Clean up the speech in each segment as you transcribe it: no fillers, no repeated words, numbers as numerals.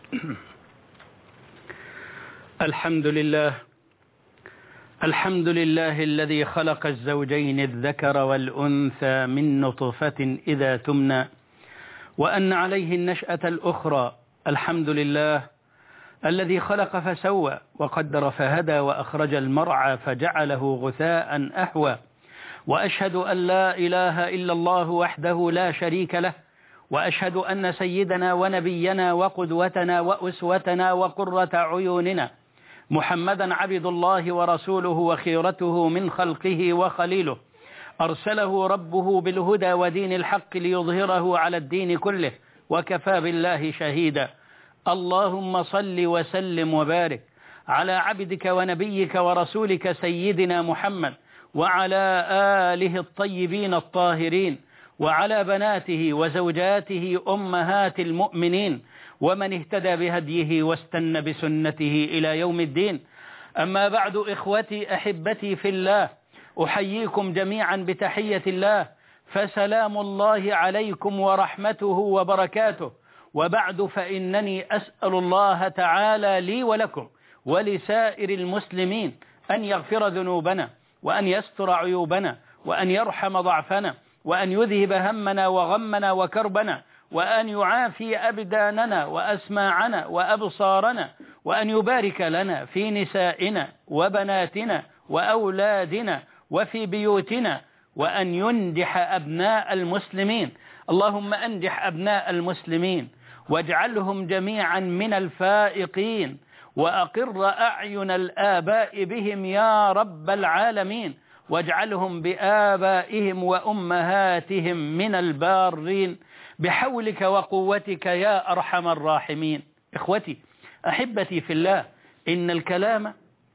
الحمد لله الذي خلق الزوجين الذكر والأنثى من نطفة إذا تمنى وأن عليه النشأة الأخرى. الحمد لله الذي خلق فسوى وقدر فهدى وأخرج المرعى فجعله غثاء أحوى. وأشهد أن لا إله إلا الله وحده لا شريك له، وأشهد أن سيدنا ونبينا وقدوتنا وأسوتنا وقرة عيوننا محمدا عبد الله ورسوله وخيرته من خلقه وخليله، أرسله ربه بالهدى ودين الحق ليظهره على الدين كله وكفى بالله شهيدا. اللهم صل وسلم وبارك على عبدك ونبيك ورسولك سيدنا محمد وعلى آله الطيبين الطاهرين وعلى بناته وزوجاته أمهات المؤمنين ومن اهتدى بهديه واستنى بسنته إلى يوم الدين. أما بعد، إخوتي أحبتي في الله، أحييكم جميعا بتحية الله، فسلام الله عليكم ورحمته وبركاته. وبعد، فإنني أسأل الله تعالى لي ولكم ولسائر المسلمين أن يغفر ذنوبنا وأن يستر عيوبنا وأن يرحم ضعفنا وأن يذهب همنا وغمنا وكربنا وأن يعافي أبداننا وأسماعنا وأبصارنا وأن يبارك لنا في نسائنا وبناتنا وأولادنا وفي بيوتنا وأن ينجح أبناء المسلمين. اللهم أنجح أبناء المسلمين واجعلهم جميعا من الفائقين، وأقر أعين الآباء بهم يا رب العالمين، واجعلهم بآبائهم وأمهاتهم من البارين بحولك وقوتك يا أرحم الراحمين. إخوتي أحبتي في الله، إن الكلام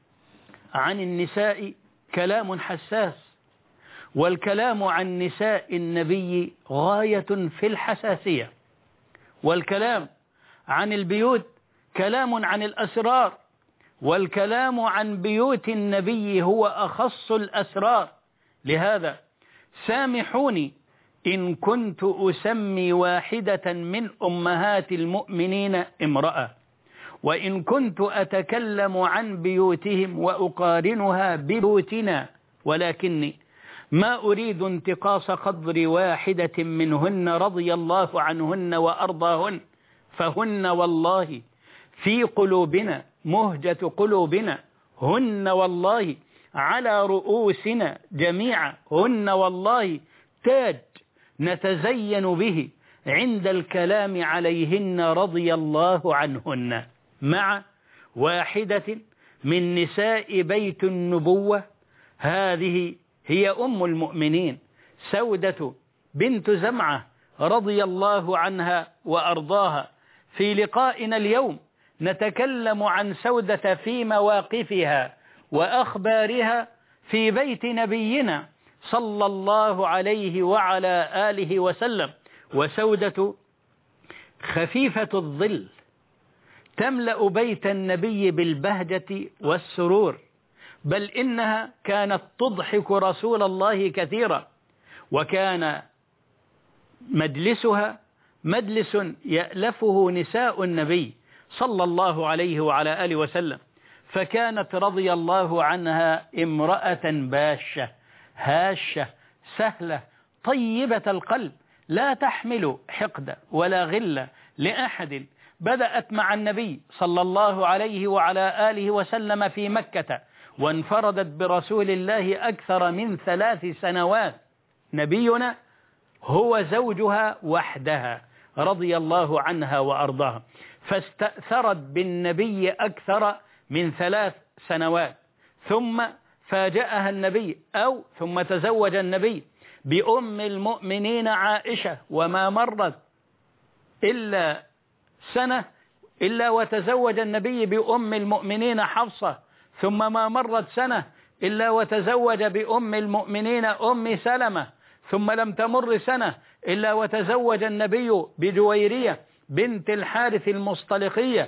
عن النساء كلام حساس، والكلام عن نساء النبي غاية في الحساسية، والكلام عن البيوت كلام عن الأسرار، والكلام عن بيوت النبي هو أخص الأسرار. لهذا سامحوني إن كنت أسمي واحدة من أمهات المؤمنين امرأة، وإن كنت أتكلم عن بيوتهم وأقارنها ببيوتنا، ولكني ما أريد انتقاص قدر واحدة منهن رضي الله عنهن وأرضاهن، فهن والله في قلوبنا مهجة قلوبنا، هن والله على رؤوسنا جميعا، هن والله تاج نتزين به عند الكلام عليهن رضي الله عنهن. مع واحدة من نساء بيت النبوة، هذه هي أم المؤمنين سودة بنت زمعة رضي الله عنها وأرضاها. في لقائنا اليوم نتكلم عن سودة في مواقفها وأخبارها في بيت نبينا صلى الله عليه وعلى آله وسلم. وسودة خفيفة الظل تملأ بيت النبي بالبهجة والسرور، بل إنها كانت تضحك رسول الله كثيرا، وكان مجلسها مجلس يألفه نساء النبي صلى الله عليه وعلى آله وسلم. فكانت رضي الله عنها امرأة باشة هاشة سهلة طيبة القلب، لا تحمل حقد ولا غل لأحد. بدأت مع النبي صلى الله عليه وعلى آله وسلم في مكة، وانفردت برسول الله أكثر من 3 سنوات. نبينا هو زوجها وحدها رضي الله عنها وأرضاها، فاستأثرت بالنبي أكثر من 3 سنوات. ثم فاجأها النبي ثم تزوج النبي بأم المؤمنين عائشة، وما مرت إلا سنة إلا وتزوج النبي بأم المؤمنين حفصة، ثم ما مرت سنة إلا وتزوج بأم المؤمنين أم سلمة، ثم لم تمر سنة إلا وتزوج النبي بجويرية بنت الحارث المصطلقية،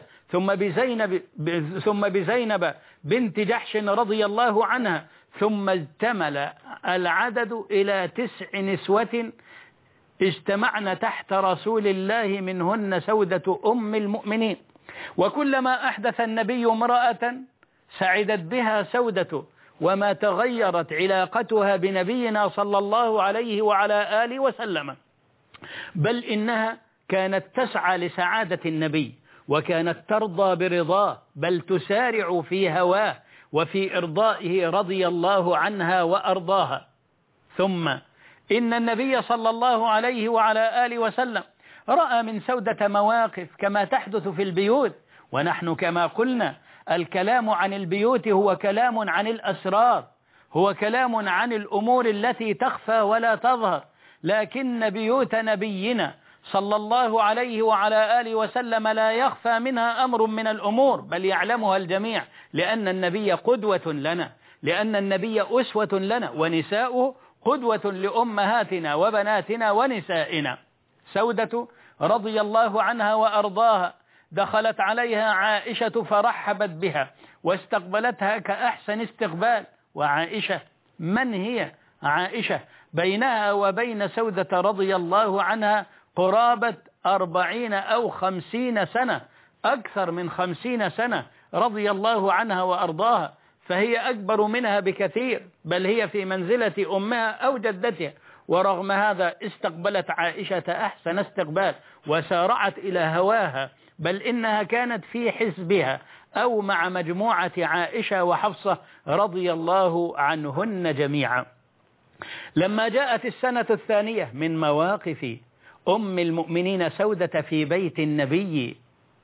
ثم بزينب بنت جحش رضي الله عنها، ثم اجتمل العدد إلى 9 نسوة اجتمعن تحت رسول الله، منهن سودة أم المؤمنين. وكلما أحدث النبي امرأة سعدت بها سودة، وما تغيرت علاقتها بنبينا صلى الله عليه وعلى آله وسلم، بل إنها كانت تسعى لسعادة النبي، وكانت ترضى برضاه، بل تسارع في هواه وفي إرضائه رضي الله عنها وأرضاها. ثم إن النبي صلى الله عليه وعلى آله وسلم رأى من سودة مواقف كما تحدث في البيوت، ونحن كما قلنا الكلام عن البيوت هو كلام عن الأسرار، هو كلام عن الأمور التي تخفى ولا تظهر، لكن بيوت نبينا صلى الله عليه وعلى آله وسلم لا يخفى منها أمر من الأمور، بل يعلمها الجميع، لأن النبي قدوة لنا، لأن النبي أسوة لنا، ونساؤه قدوة لأمهاتنا وبناتنا ونسائنا. سودة رضي الله عنها وأرضاها دخلت عليها عائشة فرحبت بها واستقبلتها كأحسن استقبال. وعائشة من هي عائشة؟ بينها وبين سودة رضي الله عنها قرابة 40 أو 50 سنة، أكثر من 50 سنة رضي الله عنها وأرضاها، فهي أكبر منها بكثير، بل هي في منزلة أمها أو جدتها، ورغم هذا استقبلت عائشة أحسن استقبال وسارعت إلى هواها، بل إنها كانت في حزبها أو مع مجموعة عائشة وحفصة رضي الله عنهن جميعا. لما جاءت السنة الثانية من مواقف أم المؤمنين سودة في بيت النبي،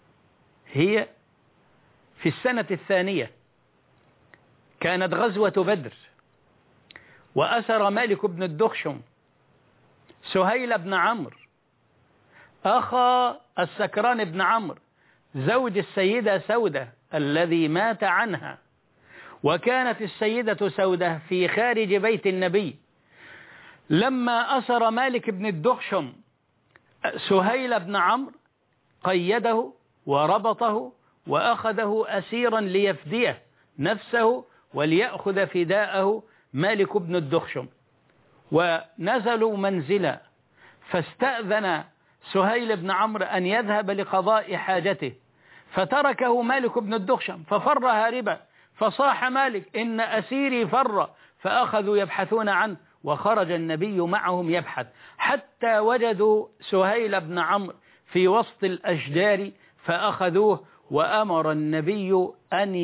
هي في السنة الثانية كانت غزوة بدر، وأسر مالك بن الدخشم سهيل بن عمرو أخا السكران بن عمرو زوج السيدة سودة الذي مات عنها، وكانت السيدة سودة في خارج بيت النبي. لما أسر مالك بن الدخشم سهيل بن عمرو قيده وربطه وأخذه أسيرا ليفديه نفسه وليأخذ فداءه مالك بن الدخشم، ونزلوا منزلا، فاستأذن سهيل بن عمرو أن يذهب لقضاء حاجته، فتركه مالك بن الدخشم ففر هاربا، فصاح مالك إن أسيري فر، فأخذوا يبحثون عنه، وخرج النبي معهم يبحث حتى وجدوا سهيل بن عمرو في وسط الأشجار فأخذوه، وأمر النبي أن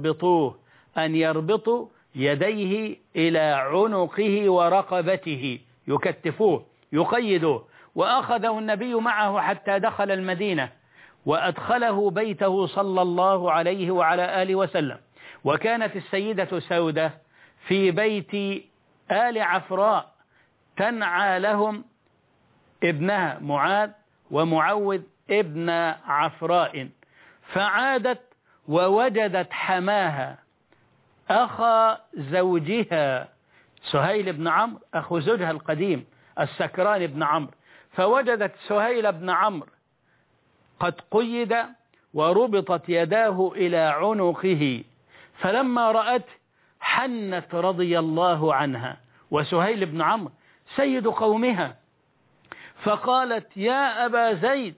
يربطوا يديه إلى عنقه ورقبته، يكتفوه يقيدوه، وأخذه النبي معه حتى دخل المدينة وأدخله بيته صلى الله عليه وعلى آله وسلم. وكانت السيدة سودة في بيت آل عفراء تنعى لهم ابنها معاذ ومعوذ ابن عفراء، فعادت ووجدت حماها أخا زوجها سهيل بن عمرو أخو زوجها القديم السكران بن عمرو، فوجدت سهيل بن عمرو قد قيد وربطت يداه إلى عنقه، فلما رأت حنت رضي الله عنها، وسهيل بن عمرو سيد قومها، فقالت يا أبا زيد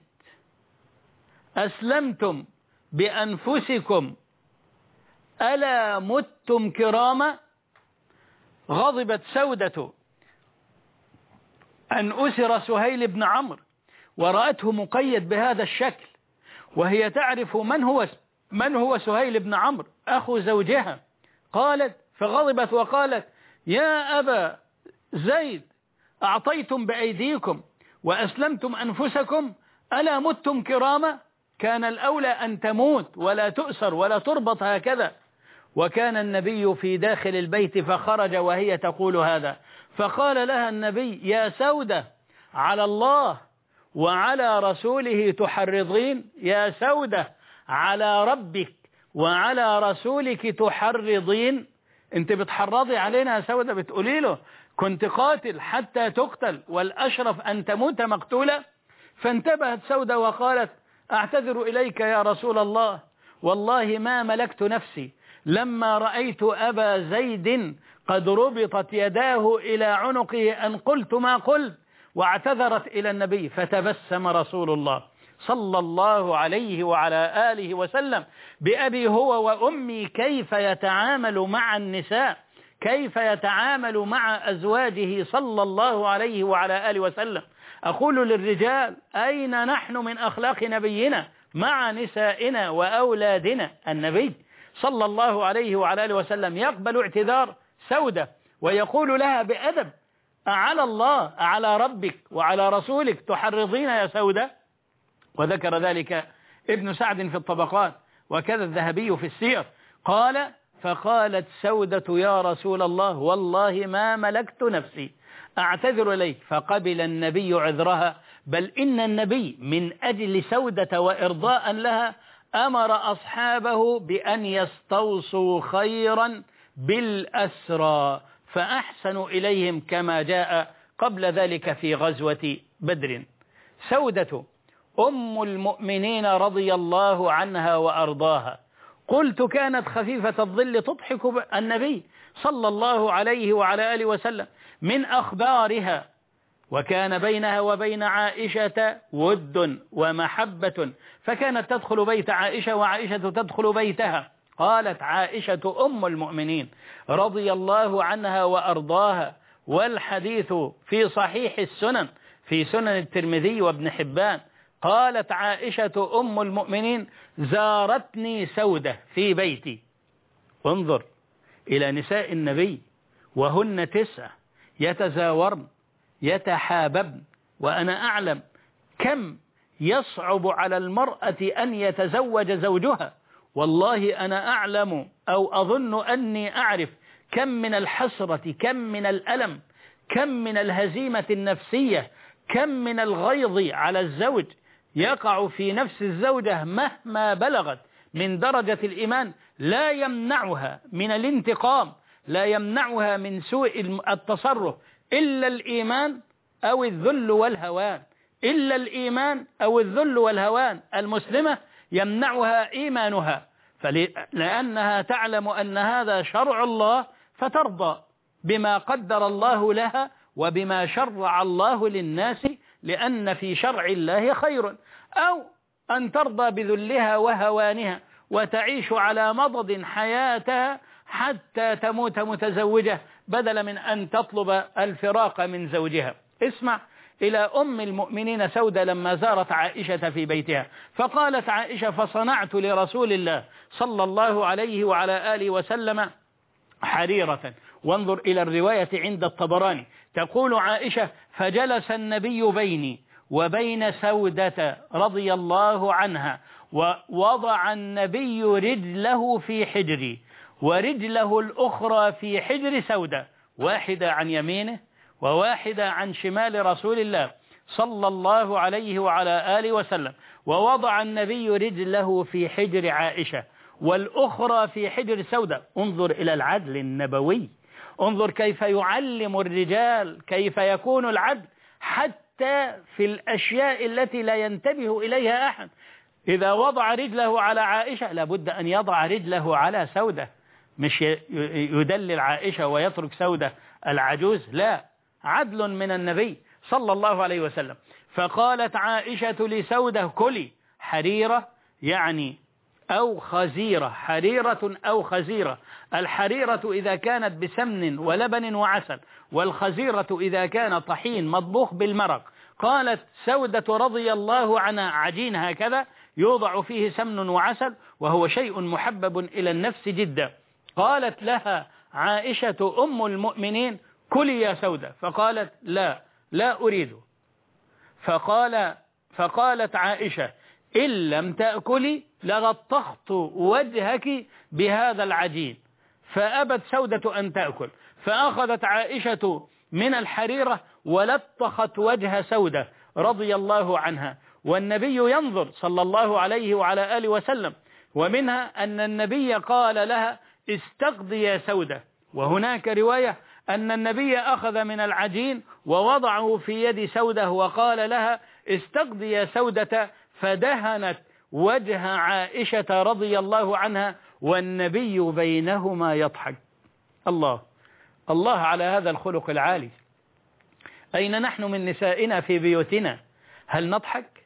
أسلمتم بأنفسكم ألا متم كراما؟ غضبت سودة أن أسر سهيل بن عمرو ورأته مقيد بهذا الشكل، وهي تعرف من هو سهيل بن عمرو أخو زوجها، قالت فغضبت وقالت يا أبا زيد أعطيتم بأيديكم وأسلمتم أنفسكم ألا متم كراما؟ كان الأولى أن تموت ولا تؤسر ولا تربط هكذا. وكان النبي في داخل البيت فخرج وهي تقول هذا، فقال لها النبي يا سودة على الله وعلى رسوله تحرضين؟ يا سودة على ربك وعلى رسولك تحرضين؟ انت بتحرضي علينا يا سودة، بتقولي له كنت قاتل حتى تقتل والأشرف أن تموت مقتولة؟ فانتبهت سودة وقالت أعتذر إليك يا رسول الله، والله ما ملكت نفسي لما رأيت أبا زيد قد ربطت يداه إلى عنقه أن قلت ما قلت، واعتذرت إلى النبي، فتبسم رسول الله صلى الله عليه وعلى آله وسلم بأبي هو وأمي كيف يتعامل مع النساء، كيف يتعامل مع أزواجه صلى الله عليه وعلى آله وسلم. أقول للرجال: أين نحن من أخلاق نبينا مع نسائنا وأولادنا؟ النبي صلى الله عليه وعلى آله وسلم يقبل اعتذار سودة ويقول لها بأدب: أعلى الله أعلى ربك وعلى رسولك تحرضين يا سودة؟ وذكر ذلك ابن سعد في الطبقات وكذا الذهبي في السير. قال: فقالت سودة: يا رسول الله والله ما ملكت نفسي أعتذر إليك. فقبل النبي عذرها، بل إن النبي من أجل سودة وإرضاء لها أمر أصحابه بأن يستوصوا خيرا بالأسرى فأحسنوا إليهم كما جاء قبل ذلك في غزوة بدر. سودة أم المؤمنين رضي الله عنها وأرضاها، قلت كانت خفيفة الظل تضحك النبي صلى الله عليه وعلى آله وسلم من أخبارها، وكان بينها وبين عائشة ود ومحبة، فكانت تدخل بيت عائشة وعائشة تدخل بيتها. قالت عائشة أم المؤمنين رضي الله عنها وأرضاها، والحديث في صحيح السنن في سنن الترمذي وابن حبان. قالت عائشة أم المؤمنين: زارتني سودة في بيتي. انظر إلى نساء النبي وهن 9 يتزاورن يتحاببن، وأنا أعلم كم يصعب على المرأة أن يتزوج زوجها. والله أنا أعلم أو أظن أني أعرف كم من الحسرة، كم من الألم، كم من الهزيمة النفسية، كم من الغيظ على الزوج يقع في نفس الزوجة مهما بلغت من درجة الإيمان، لا يمنعها من الانتقام، لا يمنعها من سوء التصرف إلا الإيمان أو الذل والهوان، إلا الإيمان أو الذل والهوان. المسلمة يمنعها إيمانها، لأنها تعلم أن هذا شرع الله فترضى بما قدر الله لها وبما شرع الله للناس، لأن في شرع الله خير، أو أن ترضى بذلها وهوانها وتعيش على مضض حياتها حتى تموت متزوجة بدلا من أن تطلب الفراق من زوجها. اسمع إلى أم المؤمنين سودة لما زارت عائشة في بيتها، فقالت عائشة: فصنعت لرسول الله صلى الله عليه وعلى آله وسلم حريرة. وانظر إلى الرواية عند الطبراني، تقول عائشة: فجلس النبي بيني وبين سودة رضي الله عنها، ووضع النبي رجله في حجري ورجله الأخرى في حجر سودة، واحدة عن يمينه وواحدة عن شمال رسول الله صلى الله عليه وعلى آله وسلم، ووضع النبي رجله في حجر عائشة والأخرى في حجر سودة. انظر إلى العدل النبوي، انظر كيف يعلم الرجال كيف يكون العدل حتى في الأشياء التي لا ينتبه إليها أحد. إذا وضع رجله على عائشة لابد أن يضع رجله على سودة، مش يدلل عائشة ويترك سودة العجوز، لا، عدل من النبي صلى الله عليه وسلم. فقالت عائشة لسودة: كلي حريرة، يعني أو خزيرة، حريرة أو خزيرة. الحريرة إذا كانت بسمن ولبن وعسل، والخزيرة إذا كان طحين مطبوخ بالمرق. قالت سودة رضي الله عنها: عجين هكذا يوضع فيه سمن وعسل، وهو شيء محبب إلى النفس جدا. قالت لها عائشة أم المؤمنين: كلي يا سودة. فقالت: لا أريد. فقالت عائشة: إن لم تأكلي لغطخت وجهك بهذا العجين. فأبت سودة أن تأكل، فأخذت عائشة من الحريرة ولطخت وجه سودة رضي الله عنها، والنبي ينظر صلى الله عليه وعلى آله وسلم. ومنها أن النبي قال لها: استقضي يا سودة. وهناك رواية أن النبي أخذ من العجين ووضعه في يد سودة وقال لها: استقضي يا سودة، فدهنت وجه عائشة رضي الله عنها والنبي بينهما يضحك. الله على هذا الخلق العالي. أين نحن من نسائنا في بيوتنا؟ هل نضحك؟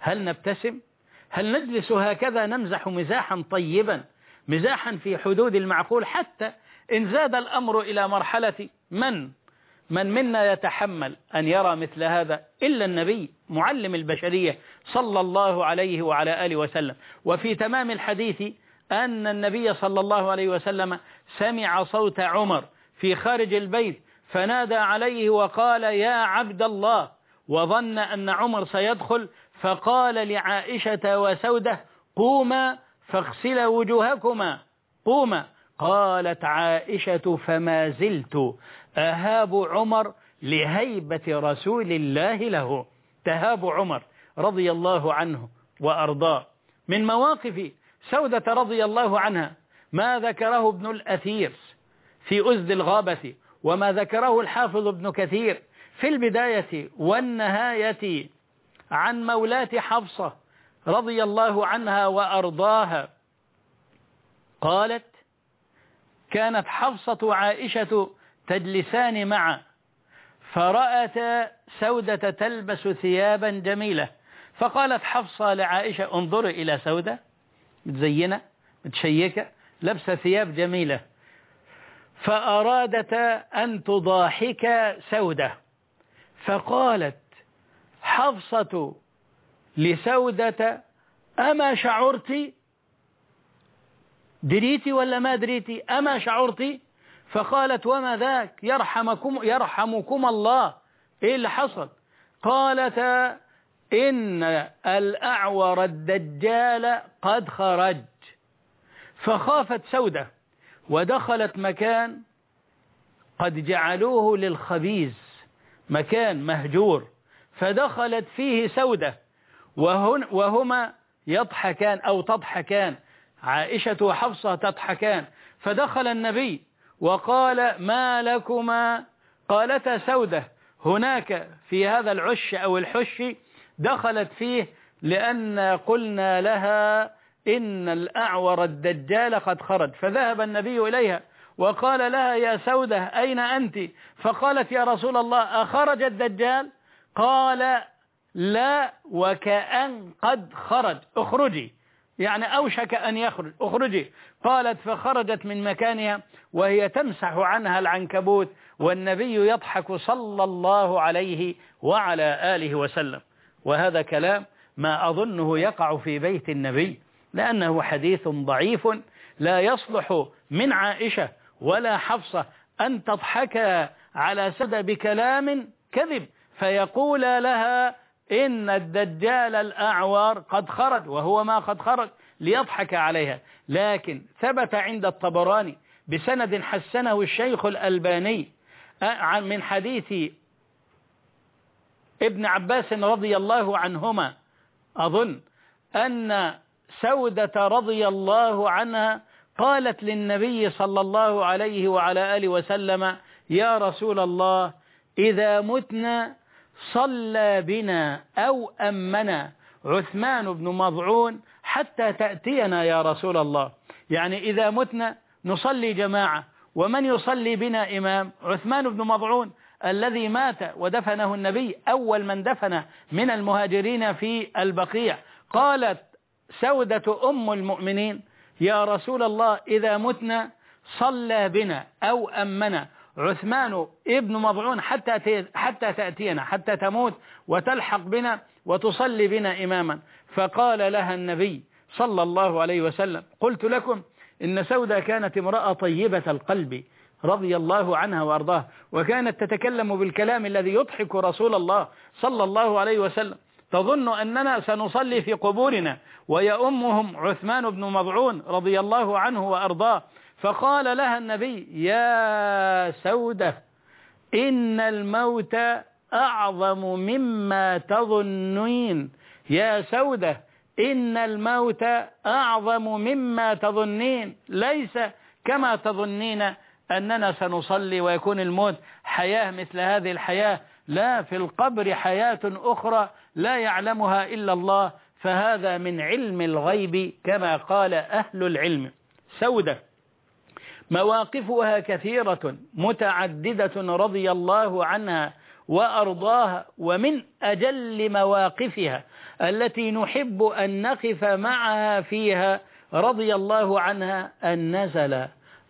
هل نبتسم؟ هل نجلس هكذا نمزح مزاحا طيبا، مزاحا في حدود المعقول، حتى إن زاد الأمر إلى مرحلة من منا يتحمل أن يرى مثل هذا إلا النبي معلم البشرية صلى الله عليه وعلى آله وسلم. وفي تمام الحديث أن النبي صلى الله عليه وسلم سمع صوت عمر في خارج البيت فنادى عليه وقال يا عبد الله، وظن أن عمر سيدخل فقال لعائشة وسودة قوما فاغسلا وجوهكما، قوما. قالت عائشة فما زلت أهاب عمر لهيبة رسول الله له. تهاب عمر رضي الله عنه وأرضاه. من مواقف سودة رضي الله عنها ما ذكره ابن الأثير في أزد الغابة، وما ذكره الحافظ ابن كثير في البداية والنهاية عن مولاة حفصة رضي الله عنها وأرضاها. قالت كانت حفصة وعائشة تجلسان معا، فرأت سودة تلبس ثيابا جميلة، فقالت حفصة لعائشة انظري إلى سودة متزينة متشيكة لبس ثياب جميلة، فأرادت أن تضاحك سودة، فقالت حفصة لسودة أما شعرتي؟ دريتي ولا ما دريتي؟ أما شعرتي؟ فقالت وما ذاك؟ يرحمكم الله، إيه اللي حصل؟ قالت إن الأعور الدجال قد خرج. فخافت سودة ودخلت مكان قد جعلوه للخبيز، مكان مهجور، فدخلت فيه سودة وهما يضحكان أو تضحكان، عائشة وحفصة تضحكان. فدخل النبي وقال ما لكما؟ قالتا سودة هناك في هذا العش أو الحش دخلت فيه لأن قلنا لها إن الأعور الدجال قد خرج. فذهب النبي إليها وقال لها يا سودة أين أنت؟ فقالت يا رسول الله أخرج الدجال؟ قال لا وكأن قد خرج، اخرجي، يعني أوشك أن يخرج، اخرجي. قالت فخرجت من مكانها وهي تمسح عنها العنكبوت والنبي يضحك صلى الله عليه وعلى آله وسلم. وهذا كلام ما أظنه يقع في بيت النبي، لأنه حديث ضعيف لا يصلح من عائشة ولا حفصة أن تضحك على سودة بكلام كذب فيقول لها إن الدجال الأعور قد خرج وهو ما قد خرج ليضحك عليها. لكن ثبت عند الطبراني بسند حسنه الشيخ الألباني من حديث ابن عباس رضي الله عنهما أظن أن سودة رضي الله عنها قالت للنبي صلى الله عليه وعلى آله وسلم يا رسول الله إذا متنا صلى بنا أو أمنا عثمان بن مضعون حتى تأتينا يا رسول الله. يعني إذا متنا نصلي جماعة، ومن يصلي بنا إمام؟ عثمان بن مضعون الذي مات ودفنه النبي أول من دفن من المهاجرين في البقيع. قالت سودة أم المؤمنين يا رسول الله إذا متنا صلى بنا أو أمنا عثمان ابن مضعون حتى تأتينا، حتى تموت وتلحق بنا وتصلي بنا إماما. فقال لها النبي صلى الله عليه وسلم قلت لكم إن سودة كانت امرأة طيبة القلب رضي الله عنها وأرضاها، وكانت تتكلم بالكلام الذي يضحك رسول الله صلى الله عليه وسلم، تظن أننا سنصلي في قبورنا ويأمهم عثمان بن مضعون رضي الله عنه وأرضاه. فقال لها النبي يا سودة إن الموت أعظم مما تظنين، يا سودة إن الموت أعظم مما تظنين، ليس كما تظنين أننا سنصلي ويكون الموت حياة مثل هذه الحياة، لا، في القبر حياة أخرى لا يعلمها إلا الله، فهذا من علم الغيب كما قال أهل العلم. سودة مواقفها كثيرة متعددة رضي الله عنها وأرضاها، ومن أجل مواقفها التي نحب أن نقف معها فيها رضي الله عنها أن نزل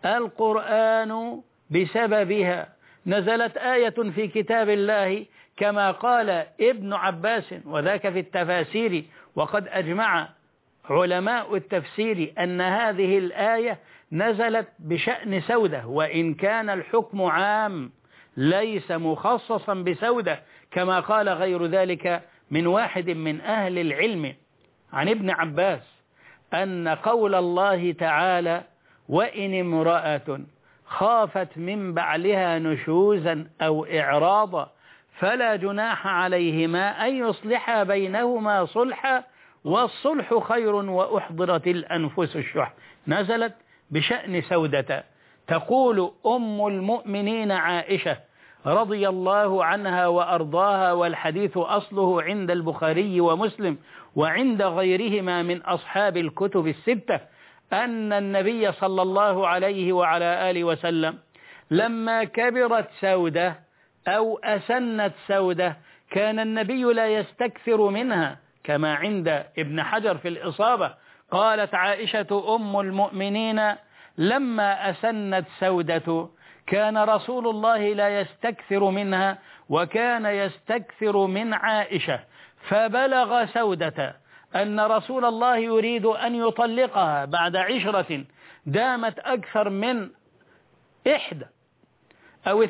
القرآن بسببها. نزلت آية في كتاب الله كما قال ابن عباس، وذاك في التفاسير، وقد أجمع علماء التفسير أن هذه الآية نزلت بشأن سودة، وإن كان الحكم عام ليس مخصصا بسودة كما قال غير ذلك من واحد من أهل العلم عن ابن عباس، أن قول الله تعالى وإن امرأة خافت من بعلها نشوزا أو إعراضا فلا جناح عليهما أن يصلحا بينهما صلحا والصلح خير وأحضرت الأنفس الشح، نزلت بشأن سودة. تقول أم المؤمنين عائشة رضي الله عنها وأرضاها، والحديث أصله عند البخاري ومسلم وعند غيرهما من أصحاب الكتب الستة، أن النبي صلى الله عليه وعلى آله وسلم لما كبرت سودة أو أسنت سودة كان النبي لا يستكثر منها، كما عند ابن حجر في الإصابة قالت عائشة أم المؤمنين لما أسنت سودة كان رسول الله لا يستكثر منها وكان يستكثر من عائشة، فبلغ سودة أن رسول الله يريد أن يطلقها بعد عشرة دامت أكثر من 1 أو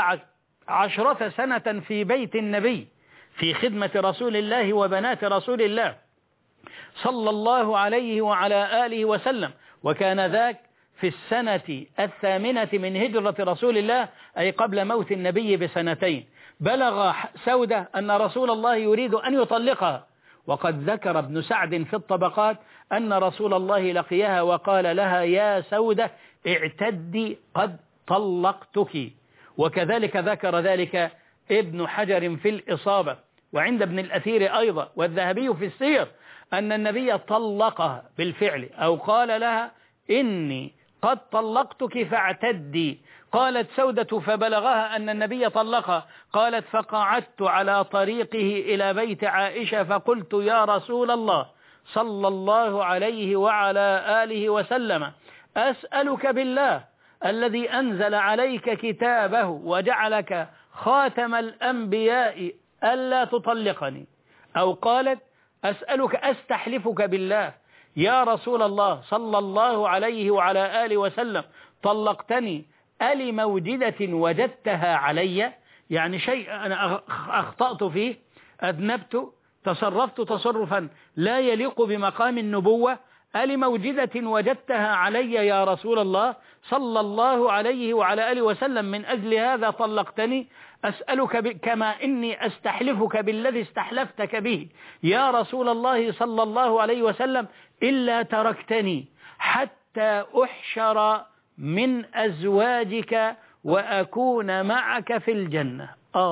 12 سنة في بيت النبي في خدمة رسول الله وبنات رسول الله صلى الله عليه وعلى آله وسلم، وكان ذاك في السنة 8 من هجرة رسول الله، أي قبل موت النبي ب2 بلغ سودة أن رسول الله يريد أن يطلقها. وقد ذكر ابن سعد في الطبقات أن رسول الله لقيها وقال لها يا سودة اعتدي قد طلقتك، وكذلك ذكر ذلك ابن حجر في الإصابة وعند ابن الأثير أيضا والذهبي في السير أن النبي طلقها بالفعل أو قال لها إني قد طلقتك فاعتدي. قالت سودة فبلغها أن النبي طلقها، قالت فقعدت على طريقه إلى بيت عائشة فقلت يا رسول الله صلى الله عليه وعلى آله وسلم أسألك بالله الذي أنزل عليك كتابه وجعلك خاتم الأنبياء ألا تطلقني، أو قالت أسألك أستحلفك بالله يا رسول الله صلى الله عليه وعلى آله وسلم طلقتني ألي موجدة وجدتها علي، يعني شيء أنا أخطأت فيه، أذنبت، تصرفت تصرفا لا يليق بمقام النبوة، ألي موجدة وجدتها علي يا رسول الله صلى الله عليه وعلى آله وسلم من أجل هذا طلقتني؟ أسألك كما إني أستحلفك بالذي استحلفتك به يا رسول الله صلى الله عليه وسلم إلا تركتني حتى أحشر من أزواجك وأكون معك في الجنة.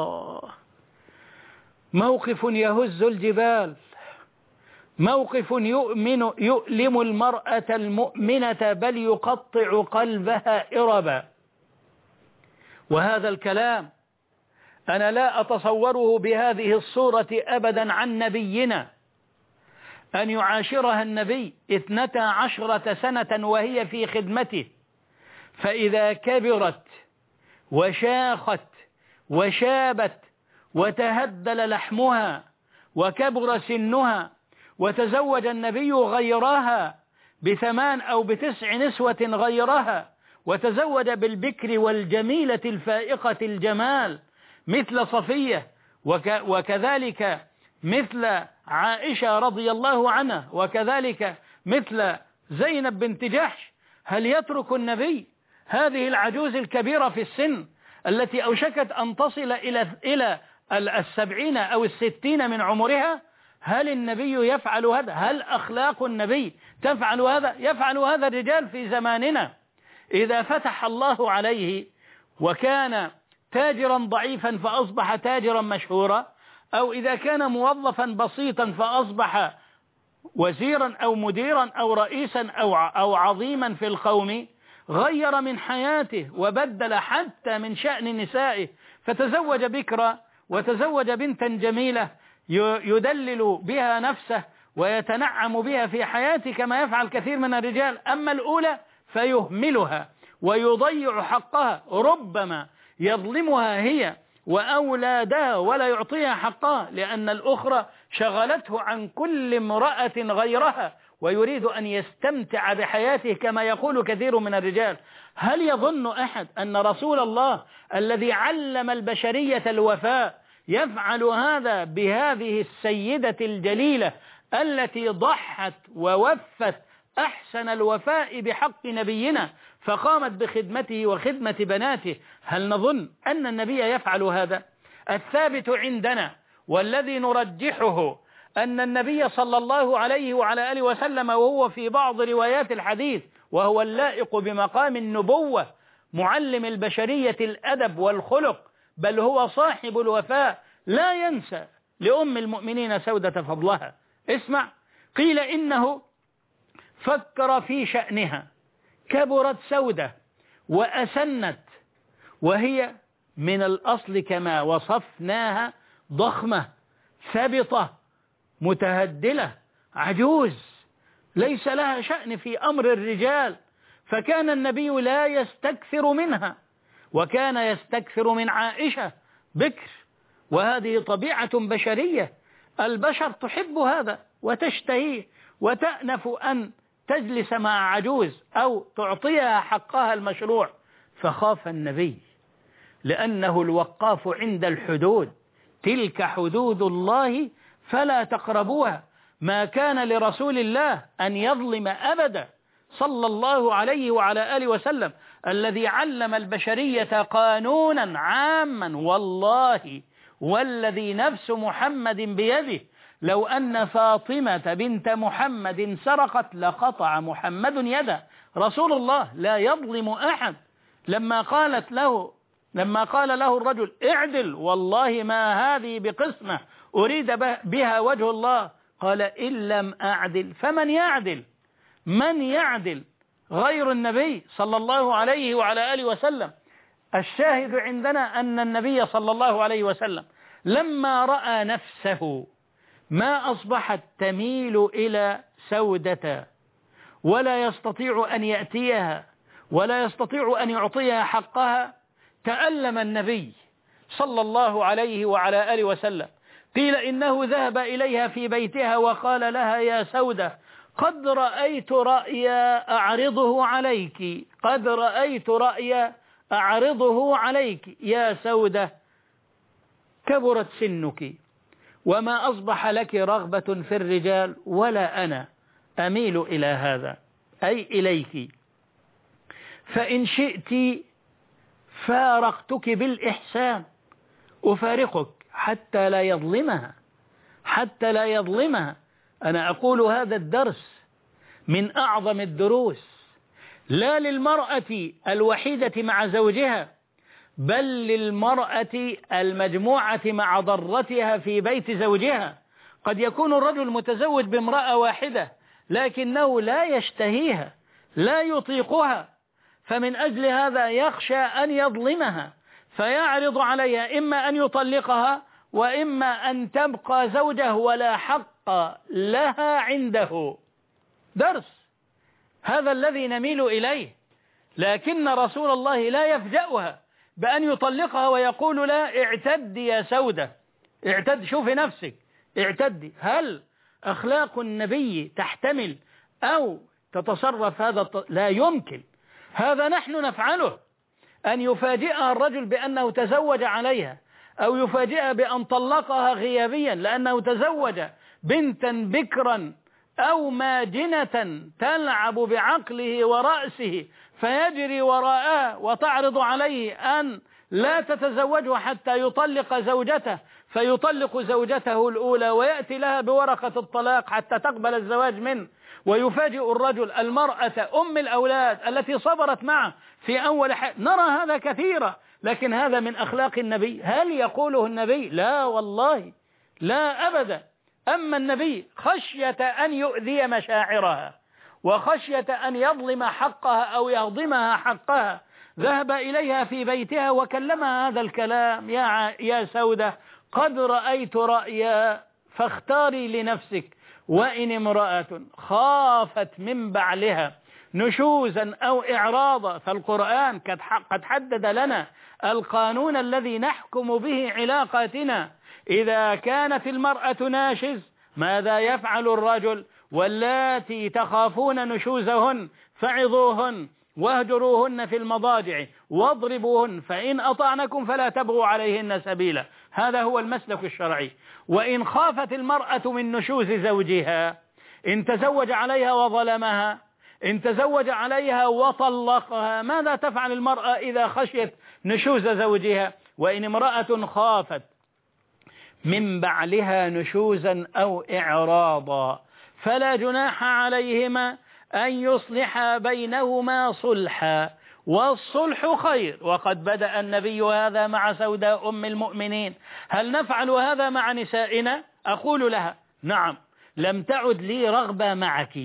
موقف يهز الجبال، موقف يؤلم المرأة المؤمنة بل يقطع قلبها إربا. وهذا الكلام أنا لا أتصوره بهذه الصورة أبدا عن نبينا، أن يعاشرها النبي 12 سنة وهي في خدمته، فإذا كبرت وشاخت وشابت وتهدل لحمها وكبر سنها وتزوج النبي غيرها ب8 أو ب9 نسوة غيرها، وتزوج بالبكر والجميلة الفائقة الجمال مثل صفية وكذلك مثل عائشة رضي الله عنها وكذلك مثل زينب بنت جحش، هل يترك النبي هذه العجوز الكبيرة في السن التي أوشكت أن تصل إلى 70 أو 60 من عمرها؟ هل النبي يفعل هذا؟ هل أخلاق النبي تفعل هذا؟ يفعل هذا الرجال في زماننا. إذا فتح الله عليه وكان تاجرا ضعيفا فأصبح تاجرا مشهورا، أو إذا كان موظفا بسيطا فأصبح وزيرا أو مديرا أو رئيسا أو عظيما في القوم، غير من حياته وبدل حتى من شأن نسائه، فتزوج بكرا وتزوج بنتا جميلة يدلل بها نفسه ويتنعم بها في حياته كما يفعل كثير من الرجال. أما الأولى فيهملها ويضيع حقها، ربما يظلمها هي وأولادها ولا يعطيها حقها، لأن الأخرى شغلته عن كل امرأة غيرها ويريد أن يستمتع بحياته كما يقول كثير من الرجال. هل يظن أحد أن رسول الله الذي علم البشرية الوفاء يفعل هذا بهذه السيدة الجليلة التي ضحت ووفت أحسن الوفاء بحق نبينا فقامت بخدمته وخدمة بناته؟ هل نظن أن النبي يفعل هذا؟ الثابت عندنا والذي نرجحه أن النبي صلى الله عليه وعلى آله وسلم وهو في بعض روايات الحديث وهو اللائق بمقام النبوة معلم البشرية الأدب والخلق، بل هو صاحب الوفاء، لا ينسى لأم المؤمنين سودة فضلها. اسمع، قيل إنه فكر في شأنها، كبرت سودة وأسنت وهي من الأصل كما وصفناها ضخمة ثبطة متهدلة عجوز ليس لها شأن في أمر الرجال، فكان النبي لا يستكثر منها وكان يستكثر من عائشة بكر، وهذه طبيعة بشرية، البشر تحب هذا وتشتهيه وتأنف أن تجلس مع عجوز أو تعطيها حقها المشروع. فخاف النبي لأنه الوقاف عند الحدود، تلك حدود الله فلا تقربوها. ما كان لرسول الله أن يظلم أبدا صلى الله عليه وعلى آله وسلم الذي علم البشرية قانونا عاما، والله والذي نفس محمد بيده لو أن فاطمة بنت محمد سرقت لقطع محمد يده. رسول الله لا يظلم أحد. لما قال له الرجل اعدل، والله ما هذه بقسمة أريد بها وجه الله، قال إن لم أعدل فمن يعدل؟ من يعدل غير النبي صلى الله عليه وعلى آله وسلم؟ الشاهد عندنا أن النبي صلى الله عليه وسلم لما رأى نفسه ما أصبحت تميل إلى سودة ولا يستطيع أن يأتيها ولا يستطيع أن يعطيها حقها، تألم النبي صلى الله عليه وعلى آله وسلم. قيل إنه ذهب إليها في بيتها وقال لها يا سودة قد رأيت رأيا أعرضه عليك، قد رأيت رأيا أعرضه عليك يا سودة، كبرت سنك وما أصبح لك رغبة في الرجال ولا أنا أميل إلى هذا، أي إليك، فإن شئت فارقتك بالإحسان، أفارقك حتى لا يظلمها، حتى لا يظلمها. أنا أقول هذا الدرس من أعظم الدروس، لا للمرأة الوحيدة مع زوجها، بل للمرأة المجموعة مع ضرتها في بيت زوجها. قد يكون الرجل متزوج بامرأة واحدة لكنه لا يشتهيها، لا يطيقها، فمن أجل هذا يخشى أن يظلمها فيعرض عليها إما أن يطلقها وإما أن تبقى زوجه ولا حق لها عنده. درس هذا الذي نميل إليه، لكن رسول الله لا يفجأها بأن يطلقها ويقول لا اعتدي يا سودة، اعتد، شوفي نفسك، اعتدي. هل أخلاق النبي تحتمل أو تتصرف هذا؟ لا يمكن. هذا نحن نفعله، أن يفاجئها الرجل بأنه تزوج عليها أو يفاجئها بأن طلقها غيابيا لأنه تزوج بنتا بكرا أو ماجنة تلعب بعقله ورأسه فيجري وراءها وتعرض عليه أن لا تتزوجه حتى يطلق زوجته، فيطلق زوجته الأولى ويأتي لها بورقة الطلاق حتى تقبل الزواج منه، ويفاجئ الرجل المرأة أم الأولاد التي صبرت معه في أول نرى هذا كثيرا، لكن هذا من أخلاق النبي. هل يقوله النبي؟ لا والله، لا أبدا. أما النبي خشية أن يؤذي مشاعرها وخشية أن يظلم حقها أو يهضمها حقها ذهب إليها في بيتها وكلمها هذا الكلام: يا سودة، قد رأيت رأيا فاختاري لنفسك، وإن امرأة خافت من بعلها نشوزا أو إعراضا، فالقرآن قد حدد لنا القانون الذي نحكم به علاقاتنا. إذا كانت المرأة ناشز ماذا يفعل الرجل؟ واللاتي تخافون نشوزهن فعظوهن واهجروهن في المضاجع واضربوهن، فإن أطعنكم فلا تبغوا عليهن سبيلا. هذا هو المسلك الشرعي. وإن خافت المرأة من نشوز زوجها، إن تزوج عليها وظلمها، إن تزوج عليها وطلقها، ماذا تفعل المرأة إذا خشيت نشوز زوجها؟ وإن امرأة خافت من بعلها نشوزا أو إعراضا فلا جناح عليهما أن يصلحا بينهما صلحا، والصلح خير. وقد بدأ النبي هذا مع سوداء أم المؤمنين. هل نفعل هذا مع نسائنا؟ أقول لها: نعم، لم تعد لي رغبة معك،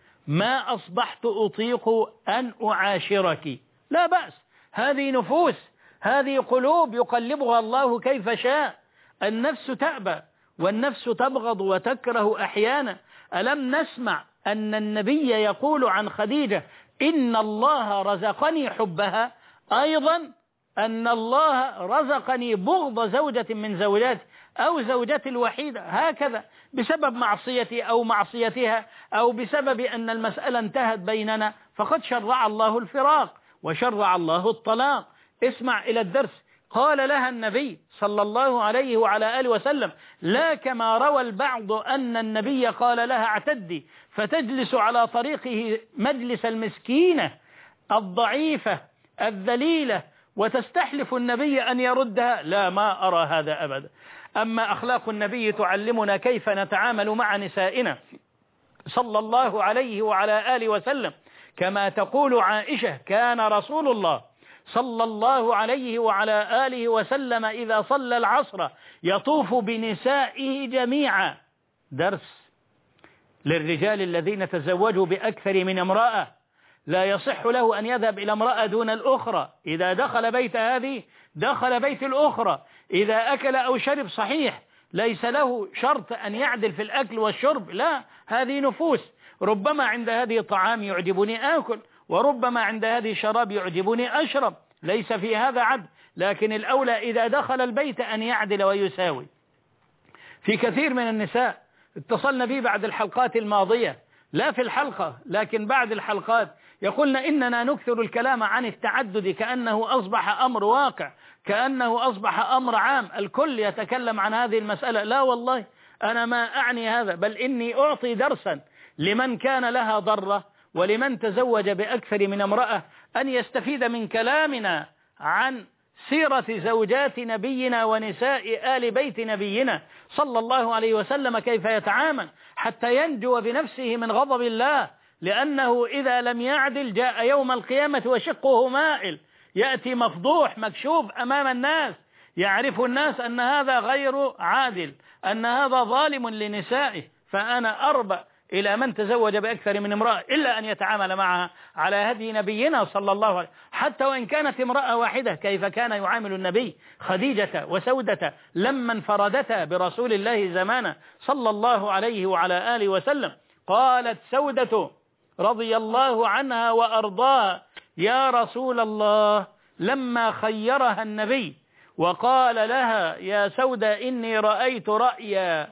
ما أصبحت أطيق أن أعاشرك. لا بأس، هذه نفوس، هذه قلوب يقلبها الله كيف شاء. النفس تأبى والنفس تبغض وتكره أحيانا. ألم نسمع أن النبي يقول عن خديجة: إن الله رزقني حبها، أيضا أن الله رزقني بغض زوجة من زوجاتي أو زوجتي الوحيدة، هكذا بسبب معصيتي أو معصيتها أو بسبب أن المسألة انتهت بيننا، فقد شرع الله الفراق وشرع الله الطلاق. اسمع إلى الدرس. قال لها النبي صلى الله عليه وعلى آله وسلم: لا كما روى البعض أن النبي قال لها: اعتدي، فتجلس على طريقه مجلس المسكينة الضعيفة الذليلة وتستحلف النبي أن يردها. لا، ما أرى هذا أبدا. أما أخلاق النبي تعلمنا كيف نتعامل مع نسائنا صلى الله عليه وعلى آله وسلم. كما تقول عائشة: كان رسول الله صلى الله عليه وعلى آله وسلم إذا صلى العصر يطوف بنسائه جميعا. درس للرجال الذين تزوجوا بأكثر من امرأة: لا يصح له أن يذهب إلى امرأة دون الأخرى. إذا دخل بيت هذه دخل بيت الأخرى. إذا أكل أو شرب صحيح، ليس له شرط أن يعدل في الأكل والشرب، لا، هذه نفوس. ربما عند هذه طعام يعجبني آكل، وربما عند هذه شراب يعجبني أشرب، ليس في هذا عدل. لكن الأولى إذا دخل البيت أن يعدل ويساوي. في كثير من النساء اتصلنا بي بعد الحلقات الماضية، لا في الحلقة لكن بعد الحلقات، يقولنا: إننا نكثر الكلام عن التعدد كأنه أصبح أمر واقع، كأنه أصبح أمر عام، الكل يتكلم عن هذه المسألة. لا والله، أنا ما أعني هذا، بل إني أعطي درسا لمن كان لها ضرة ولمن تزوج بأكثر من امرأة، أن يستفيد من كلامنا عن سيرة زوجات نبينا ونساء آل بيت نبينا صلى الله عليه وسلم، كيف يتعامل حتى ينجو بنفسه من غضب الله. لأنه إذا لم يعدل جاء يوم القيامة وشقه مائل، يأتي مفضوح مكشوف أمام الناس، يعرف الناس أن هذا غير عادل، أن هذا ظالم لنسائه. فأنا أربأ إلى من تزوج بأكثر من امرأة إلا أن يتعامل معها على هدي نبينا صلى الله عليه وسلم، حتى وإن كانت امرأة واحدة. كيف كان يعامل النبي خديجة وسودة لما انفردتا برسول الله زمانا صلى الله عليه وعلى آله وسلم؟ قالت سودة رضي الله عنها وأرضاها: يا رسول الله، لما خيرها النبي وقال لها: يا سودة إني رأيت رأيا،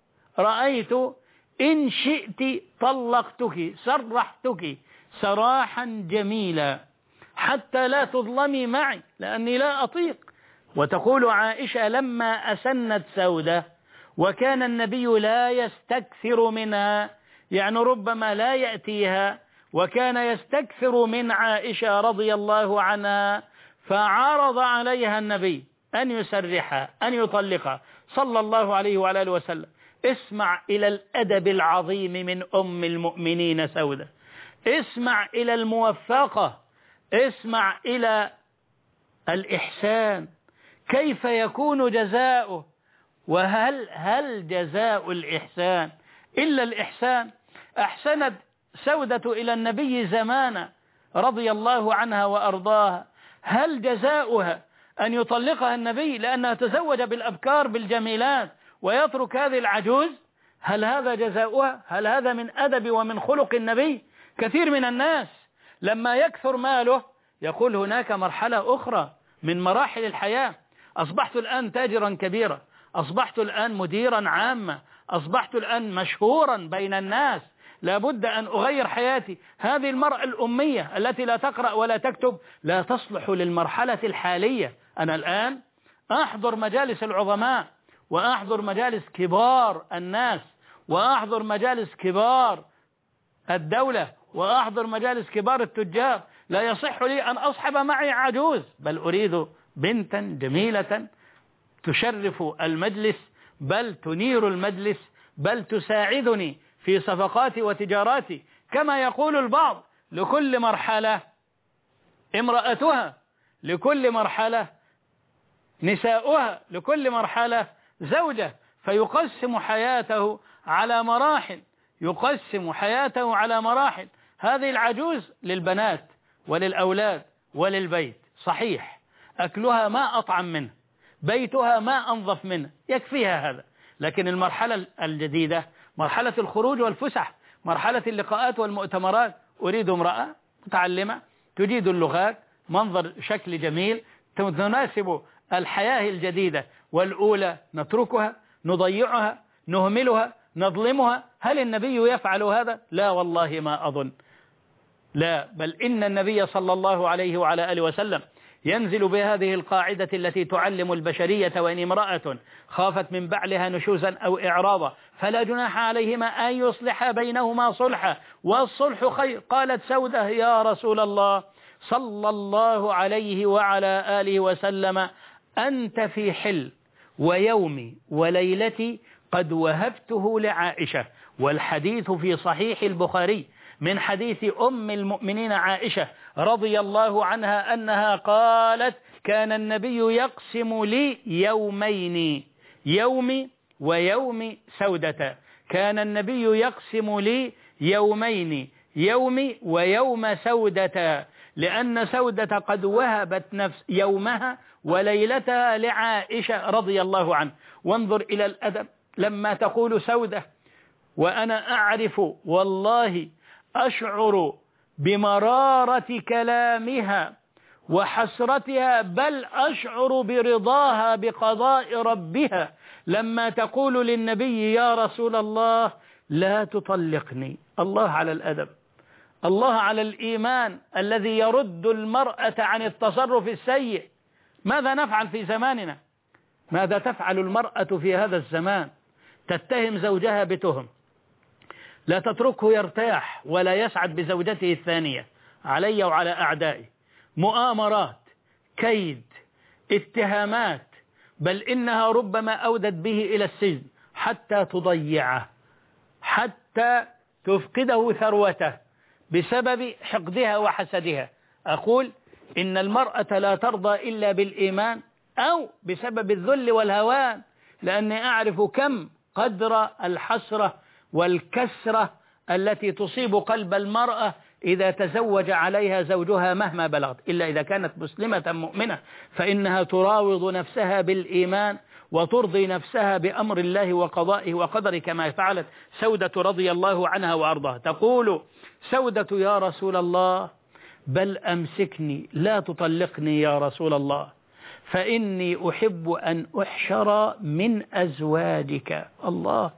رأيت إن شئت طلقتك، سرحتك سراحا جميلا حتى لا تظلمي معي لأني لا أطيق. وتقول عائشة: لما أسنت سودة وكان النبي لا يستكثر منها، يعني ربما لا يأتيها، وكان يستكثر من عائشة رضي الله عنها، فعرض عليها النبي أن يسرحها، أن يطلقها صلى الله عليه وعلى آله وسلم. اسمع إلى الأدب العظيم من أم المؤمنين سودة، اسمع إلى الموفقة، اسمع إلى الإحسان، كيف يكون جزاؤه. وهل جزاء الإحسان إلا الإحسان؟ أحسنت سودة إلى النبي زمانا رضي الله عنها وأرضاها، هل جزاؤها أن يطلقها النبي لأنها تزوج بالأبكار بالجميلات ويترك هذه العجوز؟ هل هذا جزاؤها؟ هل هذا من أدب ومن خلق النبي؟ كثير من الناس لما يكثر ماله يقول هناك مرحلة أخرى من مراحل الحياة، أصبحت الآن تاجرا كبيرا، أصبحت الآن مديرا عاما، أصبحت الآن مشهورا بين الناس، لابد أن أغير حياتي. هذه المرأة الأمية التي لا تقرأ ولا تكتب لا تصلح للمرحلة الحالية. أنا الآن أحضر مجالس العظماء، وأحضر مجالس كبار الناس، وأحضر مجالس كبار الدولة، وأحضر مجالس كبار التجار، لا يصح لي أن أصحب معي عجوز، بل أريد بنتا جميلة تشرف المجلس، بل تنير المجلس، بل تساعدني في صفقاتي وتجاراتي. كما يقول البعض لكل مرحلة امرأتها، لكل مرحلة نساؤها، لكل مرحلة زوجة، فيقسم حياته على مراحل، يقسم حياته على مراحل. هذه العجوز للبنات وللأولاد وللبيت، صحيح أكلها ما أطعم منه، بيتها ما أنظف منه، يكفيها هذا. لكن المرحلة الجديدة مرحلة الخروج والفسح، مرحلة اللقاءات والمؤتمرات. أريد امرأة متعلمة تجيد اللغات، منظر شكل جميل، تناسب الحياة الجديدة. والأولى نتركها، نضيعها، نهملها، نظلمها. هل النبي يفعل هذا؟ لا والله ما أظن، لا، بل إن النبي صلى الله عليه وعلى آله وسلم ينزل بهذه القاعدة التي تعلم البشرية: وإن امرأة خافت من بعلها نشوزا أو إعراضا فلا جناح عليهما أن يصلح بينهما صلحا والصلح خير. قالت سودة: يا رسول الله صلى الله عليه وعلى آله وسلم أنت في حل ويومي وليلتي قد وهبته لعائشة. والحديث في صحيح البخاري من حديث أم المؤمنين عائشة رضي الله عنها أنها قالت: كان النبي يقسم لي يومين، يومي ويوم سودة. كان النبي يقسم لي يومين، يومي ويوم سودة، لأن سودة قد وهبت نفس يومها وليلتها لعائشة رضي الله عنه. وانظر إلى الأدب لما تقول سودة، وأنا أعرف والله أشعر بمرارة كلامها وحسرتها، بل أشعر برضاها بقضاء ربها لما تقول للنبي: يا رسول الله لا تطلقني. الله على الأدب، الله على الإيمان الذي يرد المرأة عن التصرف السيء. ماذا نفعل في زماننا؟ ماذا تفعل المرأة في هذا الزمان؟ تتهم زوجها بتهم، لا تتركه يرتاح ولا يسعد بزوجته الثانية، علي وعلى أعدائي، مؤامرات، كيد، اتهامات، بل إنها ربما أودت به إلى السجن حتى تضيعه، حتى تفقده ثروته بسبب حقدها وحسدها. أقول إن المرأة لا ترضى إلا بالإيمان أو بسبب الذل والهوان، لأني أعرف كم قدر الحسرة والكسرة التي تصيب قلب المرأة إذا تزوج عليها زوجها مهما بلغت، إلا إذا كانت مسلمة مؤمنة، فإنها تراوض نفسها بالإيمان وترضي نفسها بأمر الله وقضائه وقدره، كما فعلت سودة رضي الله عنها وأرضاها. تقول سودة: يا رسول الله بل أمسكني لا تطلقني يا رسول الله، فإني أحب أن أحشر من أزواجك. الله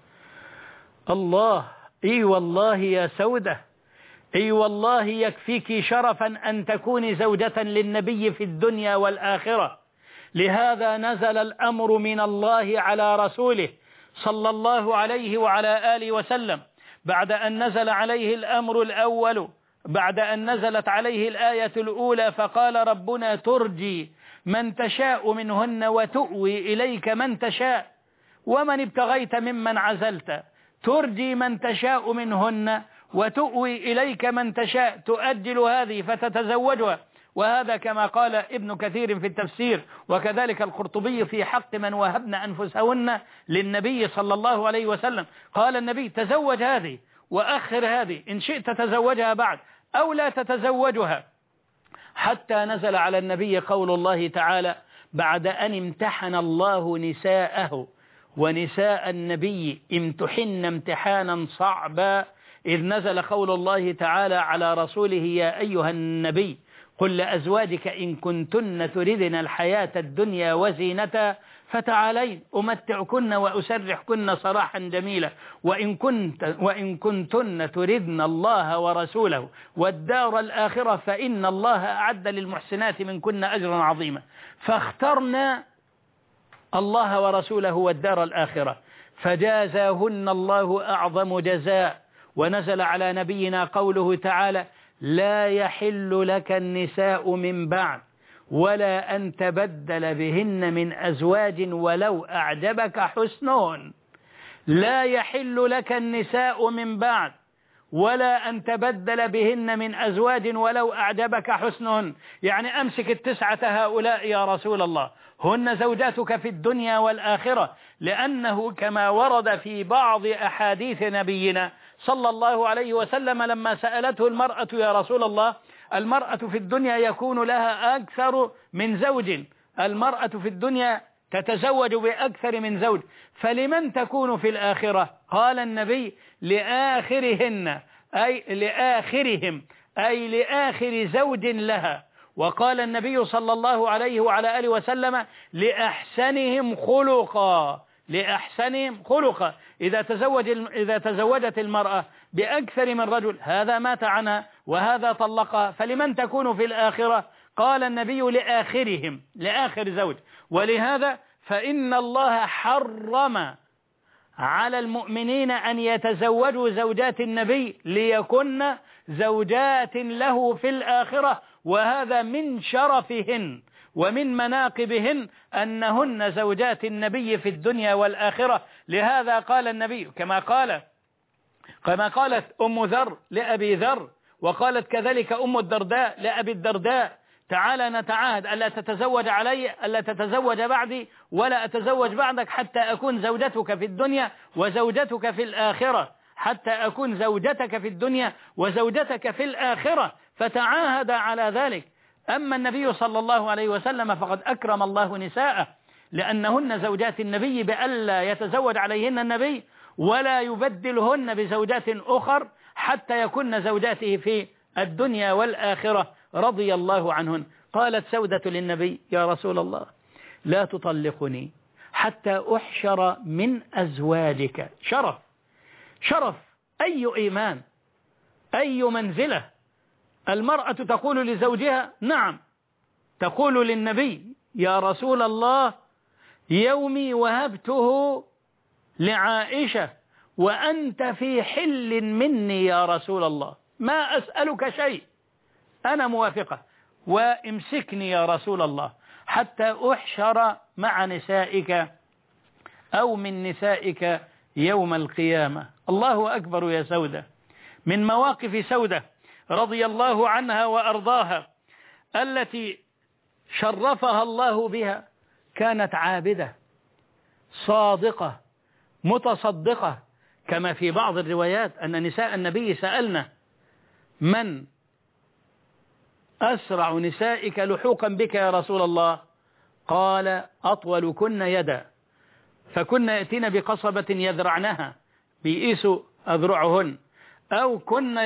الله، إي والله يا سودة، إي والله يكفيك شرفا أن تكوني زوجة للنبي في الدنيا والآخرة. لهذا نزل الأمر من الله على رسوله صلى الله عليه وعلى آله وسلم بعد أن نزل عليه الأمر الأول، بعد أن نزلت عليه الآية الأولى: فقال ربنا ترجي من تشاء منهن وتؤوي إليك من تشاء ومن ابتغيت ممن عزلت. ترجي من تشاء منهن وتؤوي إليك من تشاء، تؤجل هذه فتتزوجها. وهذا كما قال ابن كثير في التفسير، وكذلك القرطبي في حق من وهبن أنفسهن للنبي صلى الله عليه وسلم. قال النبي: تزوج هذه وأخر هذه، إن شئت تتزوجها بعد أو لا تتزوجها، حتى نزل على النبي قول الله تعالى بعد أن امتحن الله نساءه ونساء النبي امتحن امتحانا صعبا، إذ نزل قول الله تعالى على رسوله يا أيها النبي قل لأزواجك إن كنتن تردن الحياة الدنيا وزينتها فتعالين أمتعكن وأسرحكن سراحا جميلا وإن كنتن تردن الله ورسوله والدار الآخرة فإن الله أعد للمحسنات منكن أجرا عظيما. فاخترنا الله ورسوله والدار الآخرة فجازاهن الله أعظم جزاء. ونزل على نبينا قوله تعالى لا يحل لك النساء من بعد ولا أن تبدل بهن من أزواج ولو أعجبك حسنهن. لا يحل لك النساء من بعد ولا أن تبدل بهن من أزواج ولو أعجبك حسنهن، يعني أمسك التسعة هؤلاء يا رسول الله هن زوجاتك في الدنيا والآخرة، لأنه كما ورد في بعض أحاديث نبينا صلى الله عليه وسلم لما سألته المرأة يا رسول الله المرأة في الدنيا يكون لها أكثر من زوج، المرأة في الدنيا تتزوج بأكثر من زوج فلمن تكون في الآخرة؟ قال النبي لآخرهن أي لآخرهم أي لآخر زوج لها. وقال النبي صلى الله عليه وعلى آله وسلم لأحسنهم خلقا لأحسنهم خلقا. إذا تزوجت المرأة بأكثر من رجل هذا مات عنها وهذا طلقها فلمن تكون في الآخرة؟ قال النبي لآخرهم لآخر زوج. ولهذا فإن الله حرم على المؤمنين أن يتزوجوا زوجات النبي ليكن زوجات له في الآخرة، وهذا من شرفهن ومن مناقبهن أنهن زوجات النبي في الدنيا والآخرة. لهذا قال النبي كما قالت أم ذر لأبي ذر وقالت كذلك أم الدرداء لأبي الدرداء تعالى نتعاهد ألا تتزوج علي ألا تتزوج بعدي ولا أتزوج بعدك حتى أكون زوجتك في الدنيا وزوجتك في الآخرة، حتى أكون زوجتك في الدنيا وزوجتك في الآخرة، فتعاهد على ذلك. أما النبي صلى الله عليه وسلم فقد أكرم الله نساءه لأنهن زوجات النبي بألا يتزوج عليهن النبي ولا يبدلهن بزوجات أخر حتى يكن زوجاته في الدنيا والآخرة رضي الله عنهن. قالت سودة للنبي يا رسول الله لا تطلقني حتى أحشر من أزواجك. شرف أي إيمان أي منزلة. المرأة تقول لزوجها نعم تقول للنبي يا رسول الله يومي وهبته لعائشة وأنت في حل مني يا رسول الله ما أسألك شيء أنا موافقة وامسكني يا رسول الله حتى أحشر مع نسائك أو من نسائك يوم القيامة. الله أكبر يا سودة. من مواقف سودة رضي الله عنها وأرضاها التي شرفها الله بها كانت عابدة صادقة متصدقة، كما في بعض الروايات أن نساء النبي سألنا من أسرع نسائك لحوقا بك يا رسول الله؟ قال أطولكن يدا، فكنا يأتين بقصبة يذرعنها بيئسوا أذرعهن، أو كنا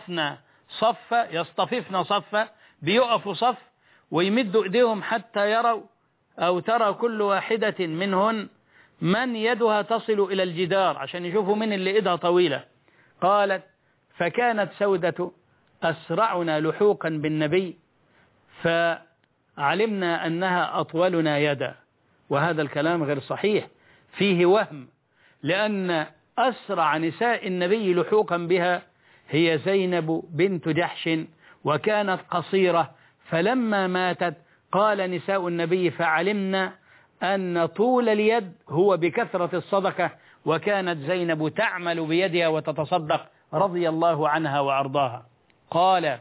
يصطففن صفا بيقفوا صف ويمدوا إيديهم حتى يروا أو ترى كل واحدة منهن من يدها تصل إلى الجدار عشان يشوفوا من اللي إيدها طويلة. قالت فكانت سودة أسرعنا لحوقا بالنبي فعلمنا أنها أطولنا يدا. وهذا الكلام غير صحيح فيه وهم، لأن أسرع نساء النبي لحوقا بها هي زينب بنت جحش وكانت قصيرة، فلما ماتت قال نساء النبي فعلمنا أن طول اليد هو بكثرة الصدقة، وكانت زينب تعمل بيدها وتتصدق رضي الله عنها وأرضاها. قال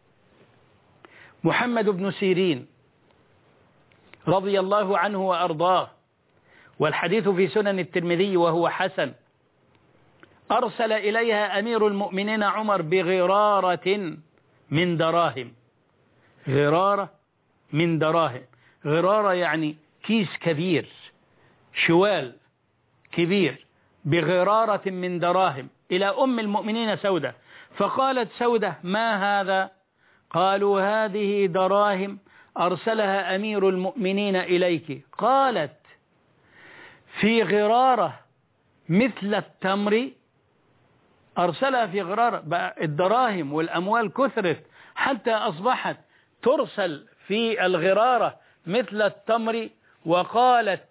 محمد بن سيرين رضي الله عنه وأرضاه، والحديث في سنن الترمذي وهو حسن، أرسل إليها أمير المؤمنين عمر بغرارة من دراهم، غرارة من دراهم. غرارة يعني كيس كبير، شوال كبير بغرارة من دراهم إلى أم المؤمنين سودة. فقالت سودة: ما هذا؟ قالوا: هذه دراهم أرسلها أمير المؤمنين إليك. قالت: في غرارة مثل التمر؟ أرسلها في غرارة. الدراهم والأموال كثرت حتى أصبحت ترسل في الغرارة مثل التمر. وقالت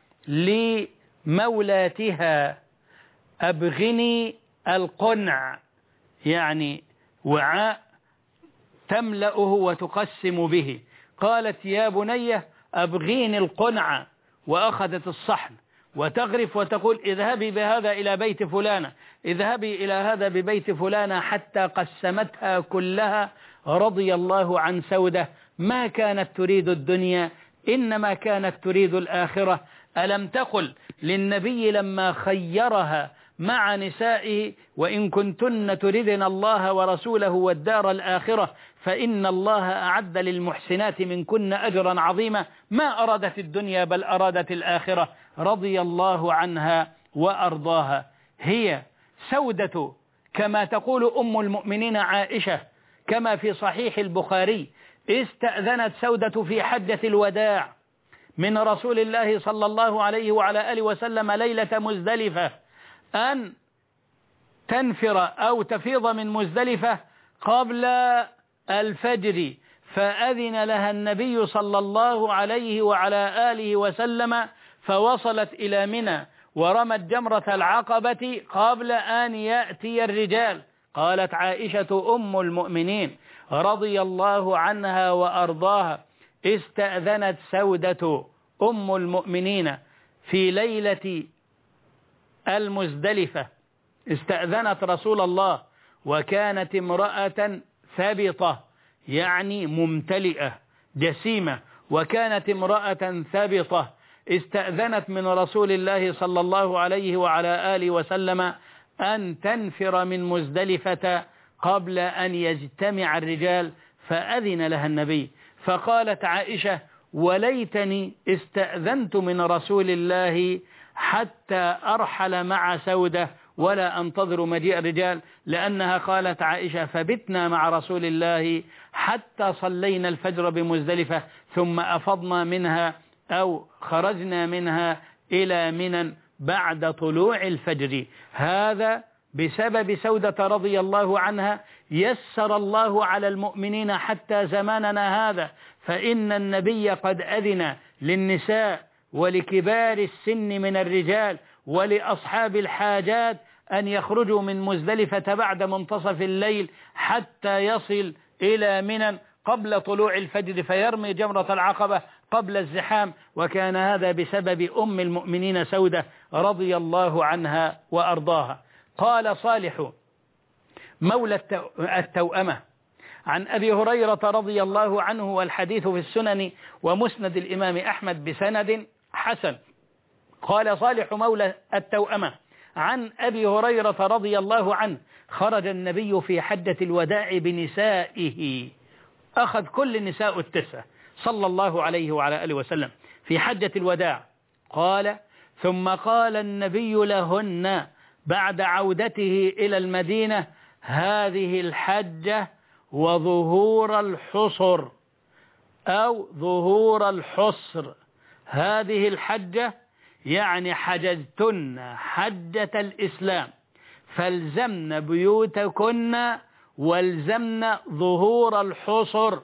لمولاتها: أبغني القنع، يعني وعاء تملأه وتقسم به. قالت: يا بنية أبغيني القنع. وأخذت الصحن وتغرف وتقول: اذهبي بهذا إلى بيت فلانة، اذهبي إلى هذا ببيت فلانة، حتى قسمتها كلها رضي الله عن سودة. ما كانت تريد الدنيا، إنما كانت تريد الآخرة. ألم تقل للنبي لما خيرها مع نسائه: وإن كنتن تردن الله ورسوله والدار الآخرة فإن الله أعد للمحسنات منكن أجرا عظيما. ما أرادت الدنيا بل أرادت الآخرة، رضي الله عنها وأرضاها. هي سودة كما تقول أم المؤمنين عائشة، كما في صحيح البخاري: استأذنت سودة في حجة الوداع من رسول الله صلى الله عليه وعلى آله وسلم ليلة مزدلفة أن تنفر أو تفيض من مزدلفة قبل الفجر، فأذن لها النبي صلى الله عليه وعلى آله وسلم، فوصلت إلى منى ورمت جمرة العقبة قبل أن يأتي الرجال. قالت عائشة أم المؤمنين رضي الله عنها وأرضاها: استأذنت سودة أم المؤمنين في ليلة المزدلفة، استأذنت رسول الله، وكانت امرأة ثابطة يعني ممتلئة جسيمة، وكانت امرأة ثابطة. استأذنت من رسول الله صلى الله عليه وعلى آله وسلم أن تنفر من مزدلفة قبل أن يجتمع الرجال، فأذن لها النبي. فقالت عائشة: وليتني استأذنت من رسول الله حتى أرحل مع سودة ولا أنتظر مجيء الرجال، لأنها قالت عائشة: فبتنا مع رسول الله حتى صلينا الفجر بمزدلفة، ثم أفضنا منها أو خرجنا منها إلى منى بعد طلوع الفجر. هذا بسبب سودة رضي الله عنها يسر الله على المؤمنين حتى زماننا هذا، فإن النبي قد أذن للنساء ولكبار السن من الرجال ولأصحاب الحاجات أن يخرجوا من مزدلفة بعد منتصف الليل حتى يصل إلى منى قبل طلوع الفجر، فيرمي جمرة العقبة قبل الزحام. وكان هذا بسبب أم المؤمنين سودة رضي الله عنها وأرضاها. قال صالح مولى التوأمة عن أبي هريرة رضي الله عنه، والحديث في السنن ومسند الإمام أحمد بسند حسن. قال صالح مولى التوأمة عن أبي هريرة رضي الله عنه: خرج النبي في حجة الوداع بنسائه، أخذ كل النساء التسعة صلى الله عليه وعلى آله وسلم في حجة الوداع. قال: ثم قال النبي لهن بعد عودته إلى المدينة: هذه الحجة وظهور الحصر أو ظهور الحصر. هذه الحجة يعني حججتن حجة الإسلام، فالزمن بيوتكن والزمن ظهور الحصر.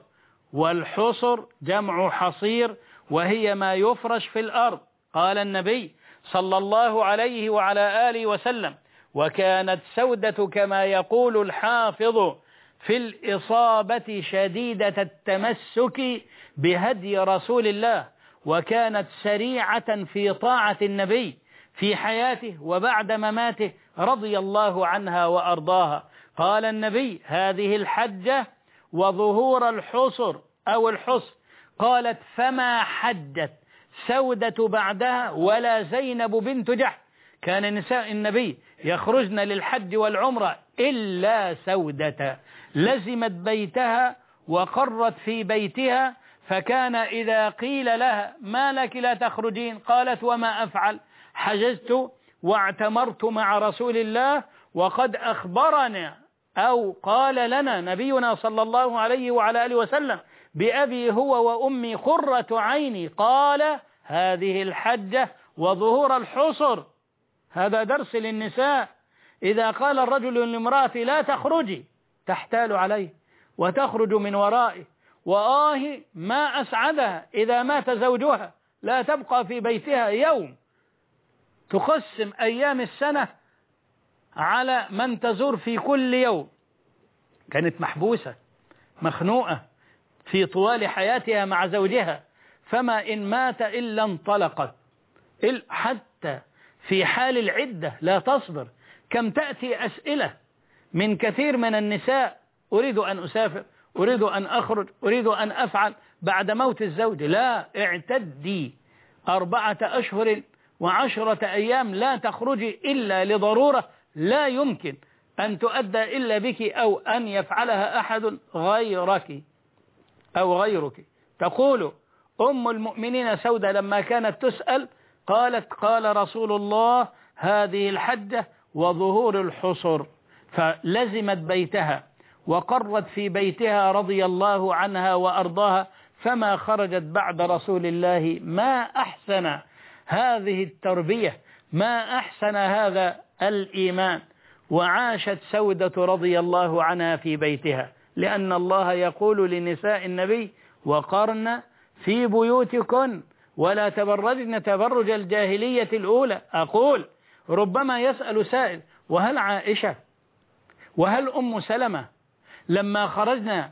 والحصر جمع حصير، وهي ما يفرش في الأرض. قال النبي صلى الله عليه وعلى آله وسلم: وكانت سودة كما يقول الحافظ في الإصابة شديدة التمسك بهدي رسول الله، وكانت سريعة في طاعة النبي في حياته وبعد مماته رضي الله عنها وأرضاها. قال النبي: هذه الحجة وظهور الحصر أو الحصر. قالت: فما حجت سودة بعدها ولا زينب بنت جحش. كان نساء النبي يخرجن للحج والعمرة إلا سودة، لزمت بيتها وقرت في بيتها، فكان إذا قيل لها ما لك لا تخرجين قالت وما أفعل، حجزت واعتمرت مع رسول الله، وقد أخبرنا أو قال لنا نبينا صلى الله عليه وعلى آله وسلم بأبي هو وأمي قرة عيني، قال هذه الحجة وظهور الحصر. هذا درس للنساء. إذا قال الرجل لامرأة لا تخرجي تحتال عليه وتخرج من ورائه، ما أسعدها إذا مات زوجها لا تبقى في بيتها يوم، تقسم أيام السنة على من تزور في كل يوم. كانت محبوسة مخنوقة في طوال حياتها مع زوجها، فما إن مات إلا انطلقت، حتى في حال العدة لا تصبر. كم تأتي أسئلة من كثير من النساء: أريد أن أسافر، أريد أن أخرج، أريد أن أفعل بعد موت الزوج. لا، اعتدي 4 أشهر و10 أيام لا تخرجي إلا لضرورة لا يمكن أن تؤدى إلا بك أو أن يفعلها أحد غيرك أو غيرك. تقول أم المؤمنين سودة لما كانت تسأل قالت قال رسول الله هذه الحجة وظهور الحصر، فلزمت بيتها وقرت في بيتها رضي الله عنها وأرضاها، فما خرجت بعد رسول الله. ما أحسن هذه التربية، ما أحسن هذا الإيمان. وعاشت سودة رضي الله عنها في بيتها، لأن الله يقول لنساء النبي وقرن في بيوتكن ولا تبرجن تبرج الجاهلية الأولى. أقول ربما يسأل سائل: وهل عائشة وهل أم سلمة لما خرجنا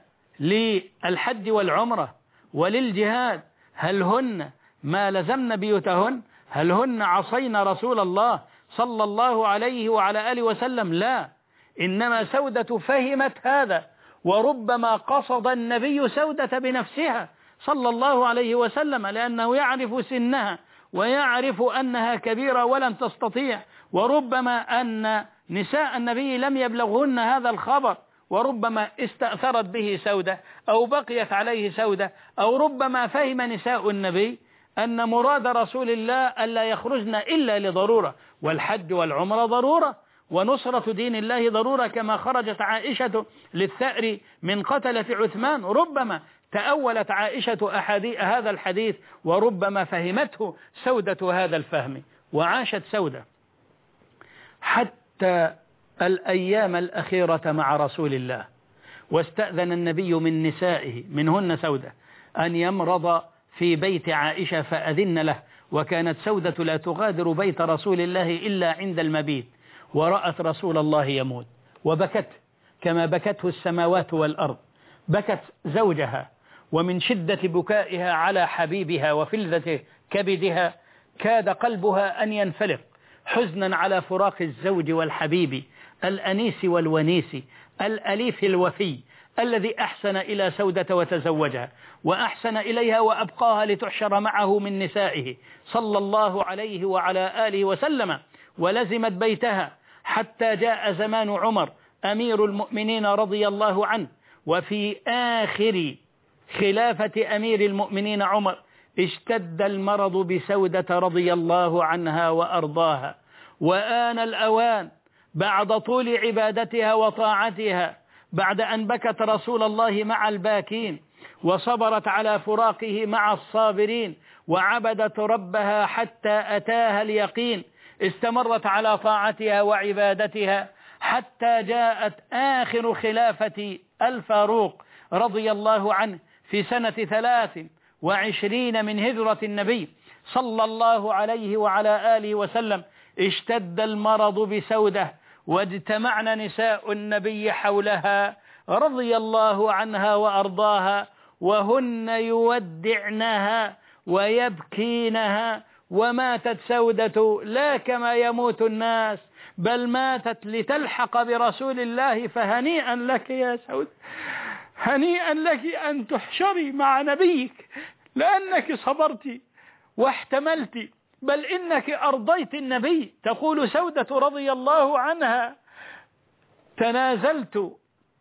للحج والعمرة وللجهاد هل هن ما لزمن بيوتهن؟ هل هن عصين رسول الله صلى الله عليه وعلى آله وسلم؟ لا، إنما سودة فهمت هذا، وربما قصد النبي سودة بنفسها صلى الله عليه وسلم، لأنه يعرف سنها ويعرف أنها كبيرة ولن تستطيع، وربما أن نساء النبي لم يبلغهن هذا الخبر، وربما استأثرت به سودة أو بقيت عليه سودة، أو ربما فهم نساء النبي أن مراد رسول الله ألا يخرجن إلا لضرورة، والحج والعمرة ضرورة، ونصرة دين الله ضرورة، كما خرجت عائشة للثأر من قتلة عثمان. ربما تأولت عائشة هذا الحديث، وربما فهمته سودة هذا الفهم. وعاشت سودة حتى الأيام الأخيرة مع رسول الله، واستأذن النبي من نسائه منهن سودة أن يمرض في بيت عائشة فأذن له، وكانت سودة لا تغادر بيت رسول الله إلا عند المبيت، ورأت رسول الله يموت وبكت كما بكته السماوات والأرض، بكت زوجها، ومن شدة بكائها على حبيبها وفلذة كبدها كاد قلبها أن ينفلق حزنا على فراق الزوج والحبيب الأنيس والونيس الأليف الوفي الذي أحسن إلى سودة وتزوجها، وأحسن إليها وأبقاها لتحشر معه من نسائه صلى الله عليه وعلى آله وسلم، ولزمت بيتها حتى جاء زمان عمر أمير المؤمنين رضي الله عنه. وفي آخر خلافة أمير المؤمنين عمر اشتد المرض بسودة رضي الله عنها وأرضاها، وآن الأوان بعد طول عبادتها وطاعتها، بعد أن بكت رسول الله مع الباكين، وصبرت على فراقه مع الصابرين، وعبدت ربها حتى أتاها اليقين، استمرت على طاعتها وعبادتها حتى جاءت آخر خلافة الفاروق رضي الله عنه في سنة 23 من هجرة النبي صلى الله عليه وعلى آله وسلم. اشتد المرض بسودة، واجتمعن نساء النبي حولها رضي الله عنها وأرضاها، وهن يودعنها ويبكينها. وماتت سودة لا كما يموت الناس، بل ماتت لتلحق برسول الله. فهنيئا لك يا سودة، هنيئا لك أن تحشري مع نبيك، لأنك صبرت واحتملت، بل إنك أرضيت النبي. تقول سودة رضي الله عنها: تنازلت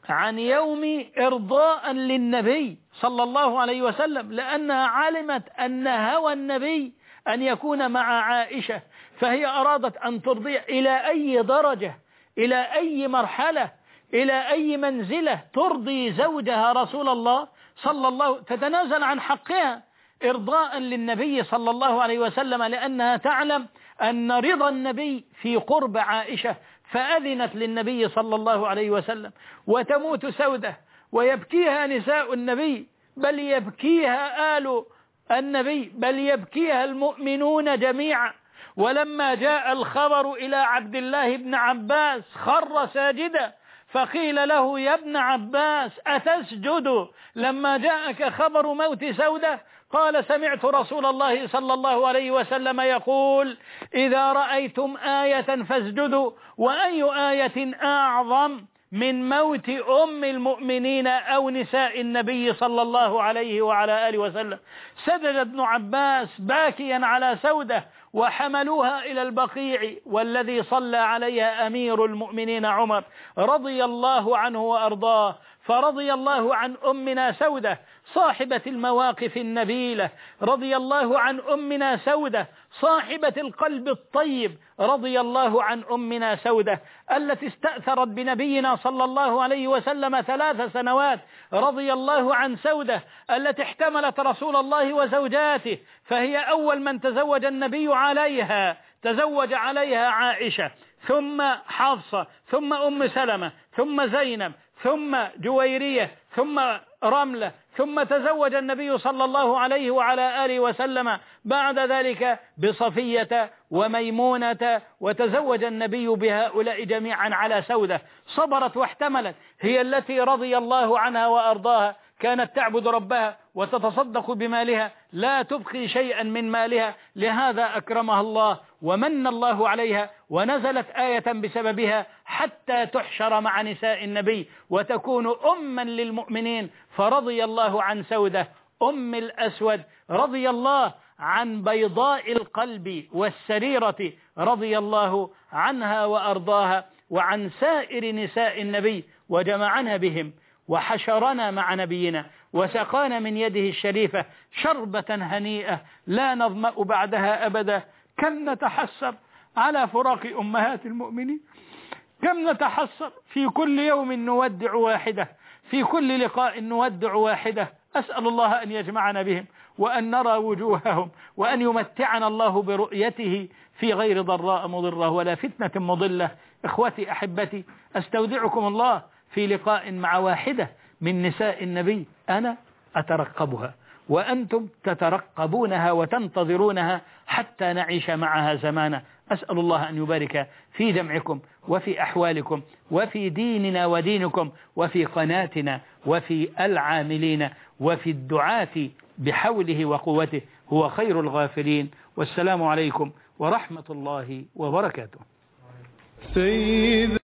عن يوم إرضاء للنبي صلى الله عليه وسلم، لأنها علمت أن هوى النبي أن يكون مع عائشة، فهي أرادت أن ترضي إلى أي درجة، إلى أي مرحلة، إلى أي منزلة ترضي زوجها رسول الله صلى الله، تتنازل عن حقها إرضاء للنبي صلى الله عليه وسلم، لأنها تعلم أن رضا النبي في قرب عائشة، فأذنت للنبي صلى الله عليه وسلم. وتموت سودة ويبكيها نساء النبي، بل يبكيها آل النبي، بل يبكيها المؤمنون جميعا. ولما جاء الخبر إلى عبد الله بن عباس خر ساجدا، فقيل له: يا ابن عباس أتسجد لما جاءك خبر موت سودة؟ قال: سمعت رسول الله صلى الله عليه وسلم يقول: إذا رأيتم آية فاسجدوا. وأي آية أعظم من موت أم المؤمنين أو نساء النبي صلى الله عليه وعلى آله وسلم؟ سجد ابن عباس باكيا على سودة، وحملوها إلى البقيع، والذي صلى عليها أمير المؤمنين عمر رضي الله عنه وأرضاه. فرضي الله عن أمنا سودة صاحبة المواقف النبيلة، رضي الله عن أمنا سودة صاحبة القلب الطيب، رضي الله عن أمنا سودة التي استأثرت بنبينا صلى الله عليه وسلم 3 سنوات، رضي الله عن سودة التي احتملت رسول الله وزوجاته، فهي أول من تزوج النبي عليها، تزوج عليها عائشة، ثم حفصة، ثم أم سلمة، ثم زينب، ثم جويرية، ثم رملة، ثم تزوج النبي صلى الله عليه وعلى آله وسلم بعد ذلك بصفية وميمونة، وتزوج النبي بهؤلاء جميعا على سودة. صبرت واحتملت، هي التي رضي الله عنها وأرضاها، كانت تعبد ربها وتتصدق بمالها، لا تبقي شيئا من مالها، لهذا أكرمها الله ومن الله عليها، ونزلت آية بسببها حتى تحشر مع نساء النبي وتكون أما للمؤمنين. فرضي الله عن سودة أم الأسود، رضي الله عن بيضاء القلب والسريرة، رضي الله عنها وأرضاها، وعن سائر نساء النبي، وجمعنا بهم وحشرنا مع نبينا، وسقانا من يده الشريفة شربة هنيئة لا نظمأ بعدها أبدا. كم نتحسر على فراق أمهات المؤمنين، كم نتحسر في كل يوم نودع واحدة، في كل لقاء نودع واحدة. أسأل الله أن يجمعنا بهم، وأن نرى وجوههم، وأن يمتعنا الله برؤيته في غير ضراء مضرة ولا فتنة مضلة. إخوتي أحبتي، أستودعكم الله في لقاء مع واحدة من نساء النبي، أنا أترقبها وأنتم تترقبونها وتنتظرونها حتى نعيش معها زمانا. أسأل الله أن يبارك في جمعكم وفي أحوالكم وفي ديننا ودينكم وفي قناتنا وفي العاملين وفي الدعاة بحوله وقوته، هو خير الغافرين. والسلام عليكم ورحمة الله وبركاته.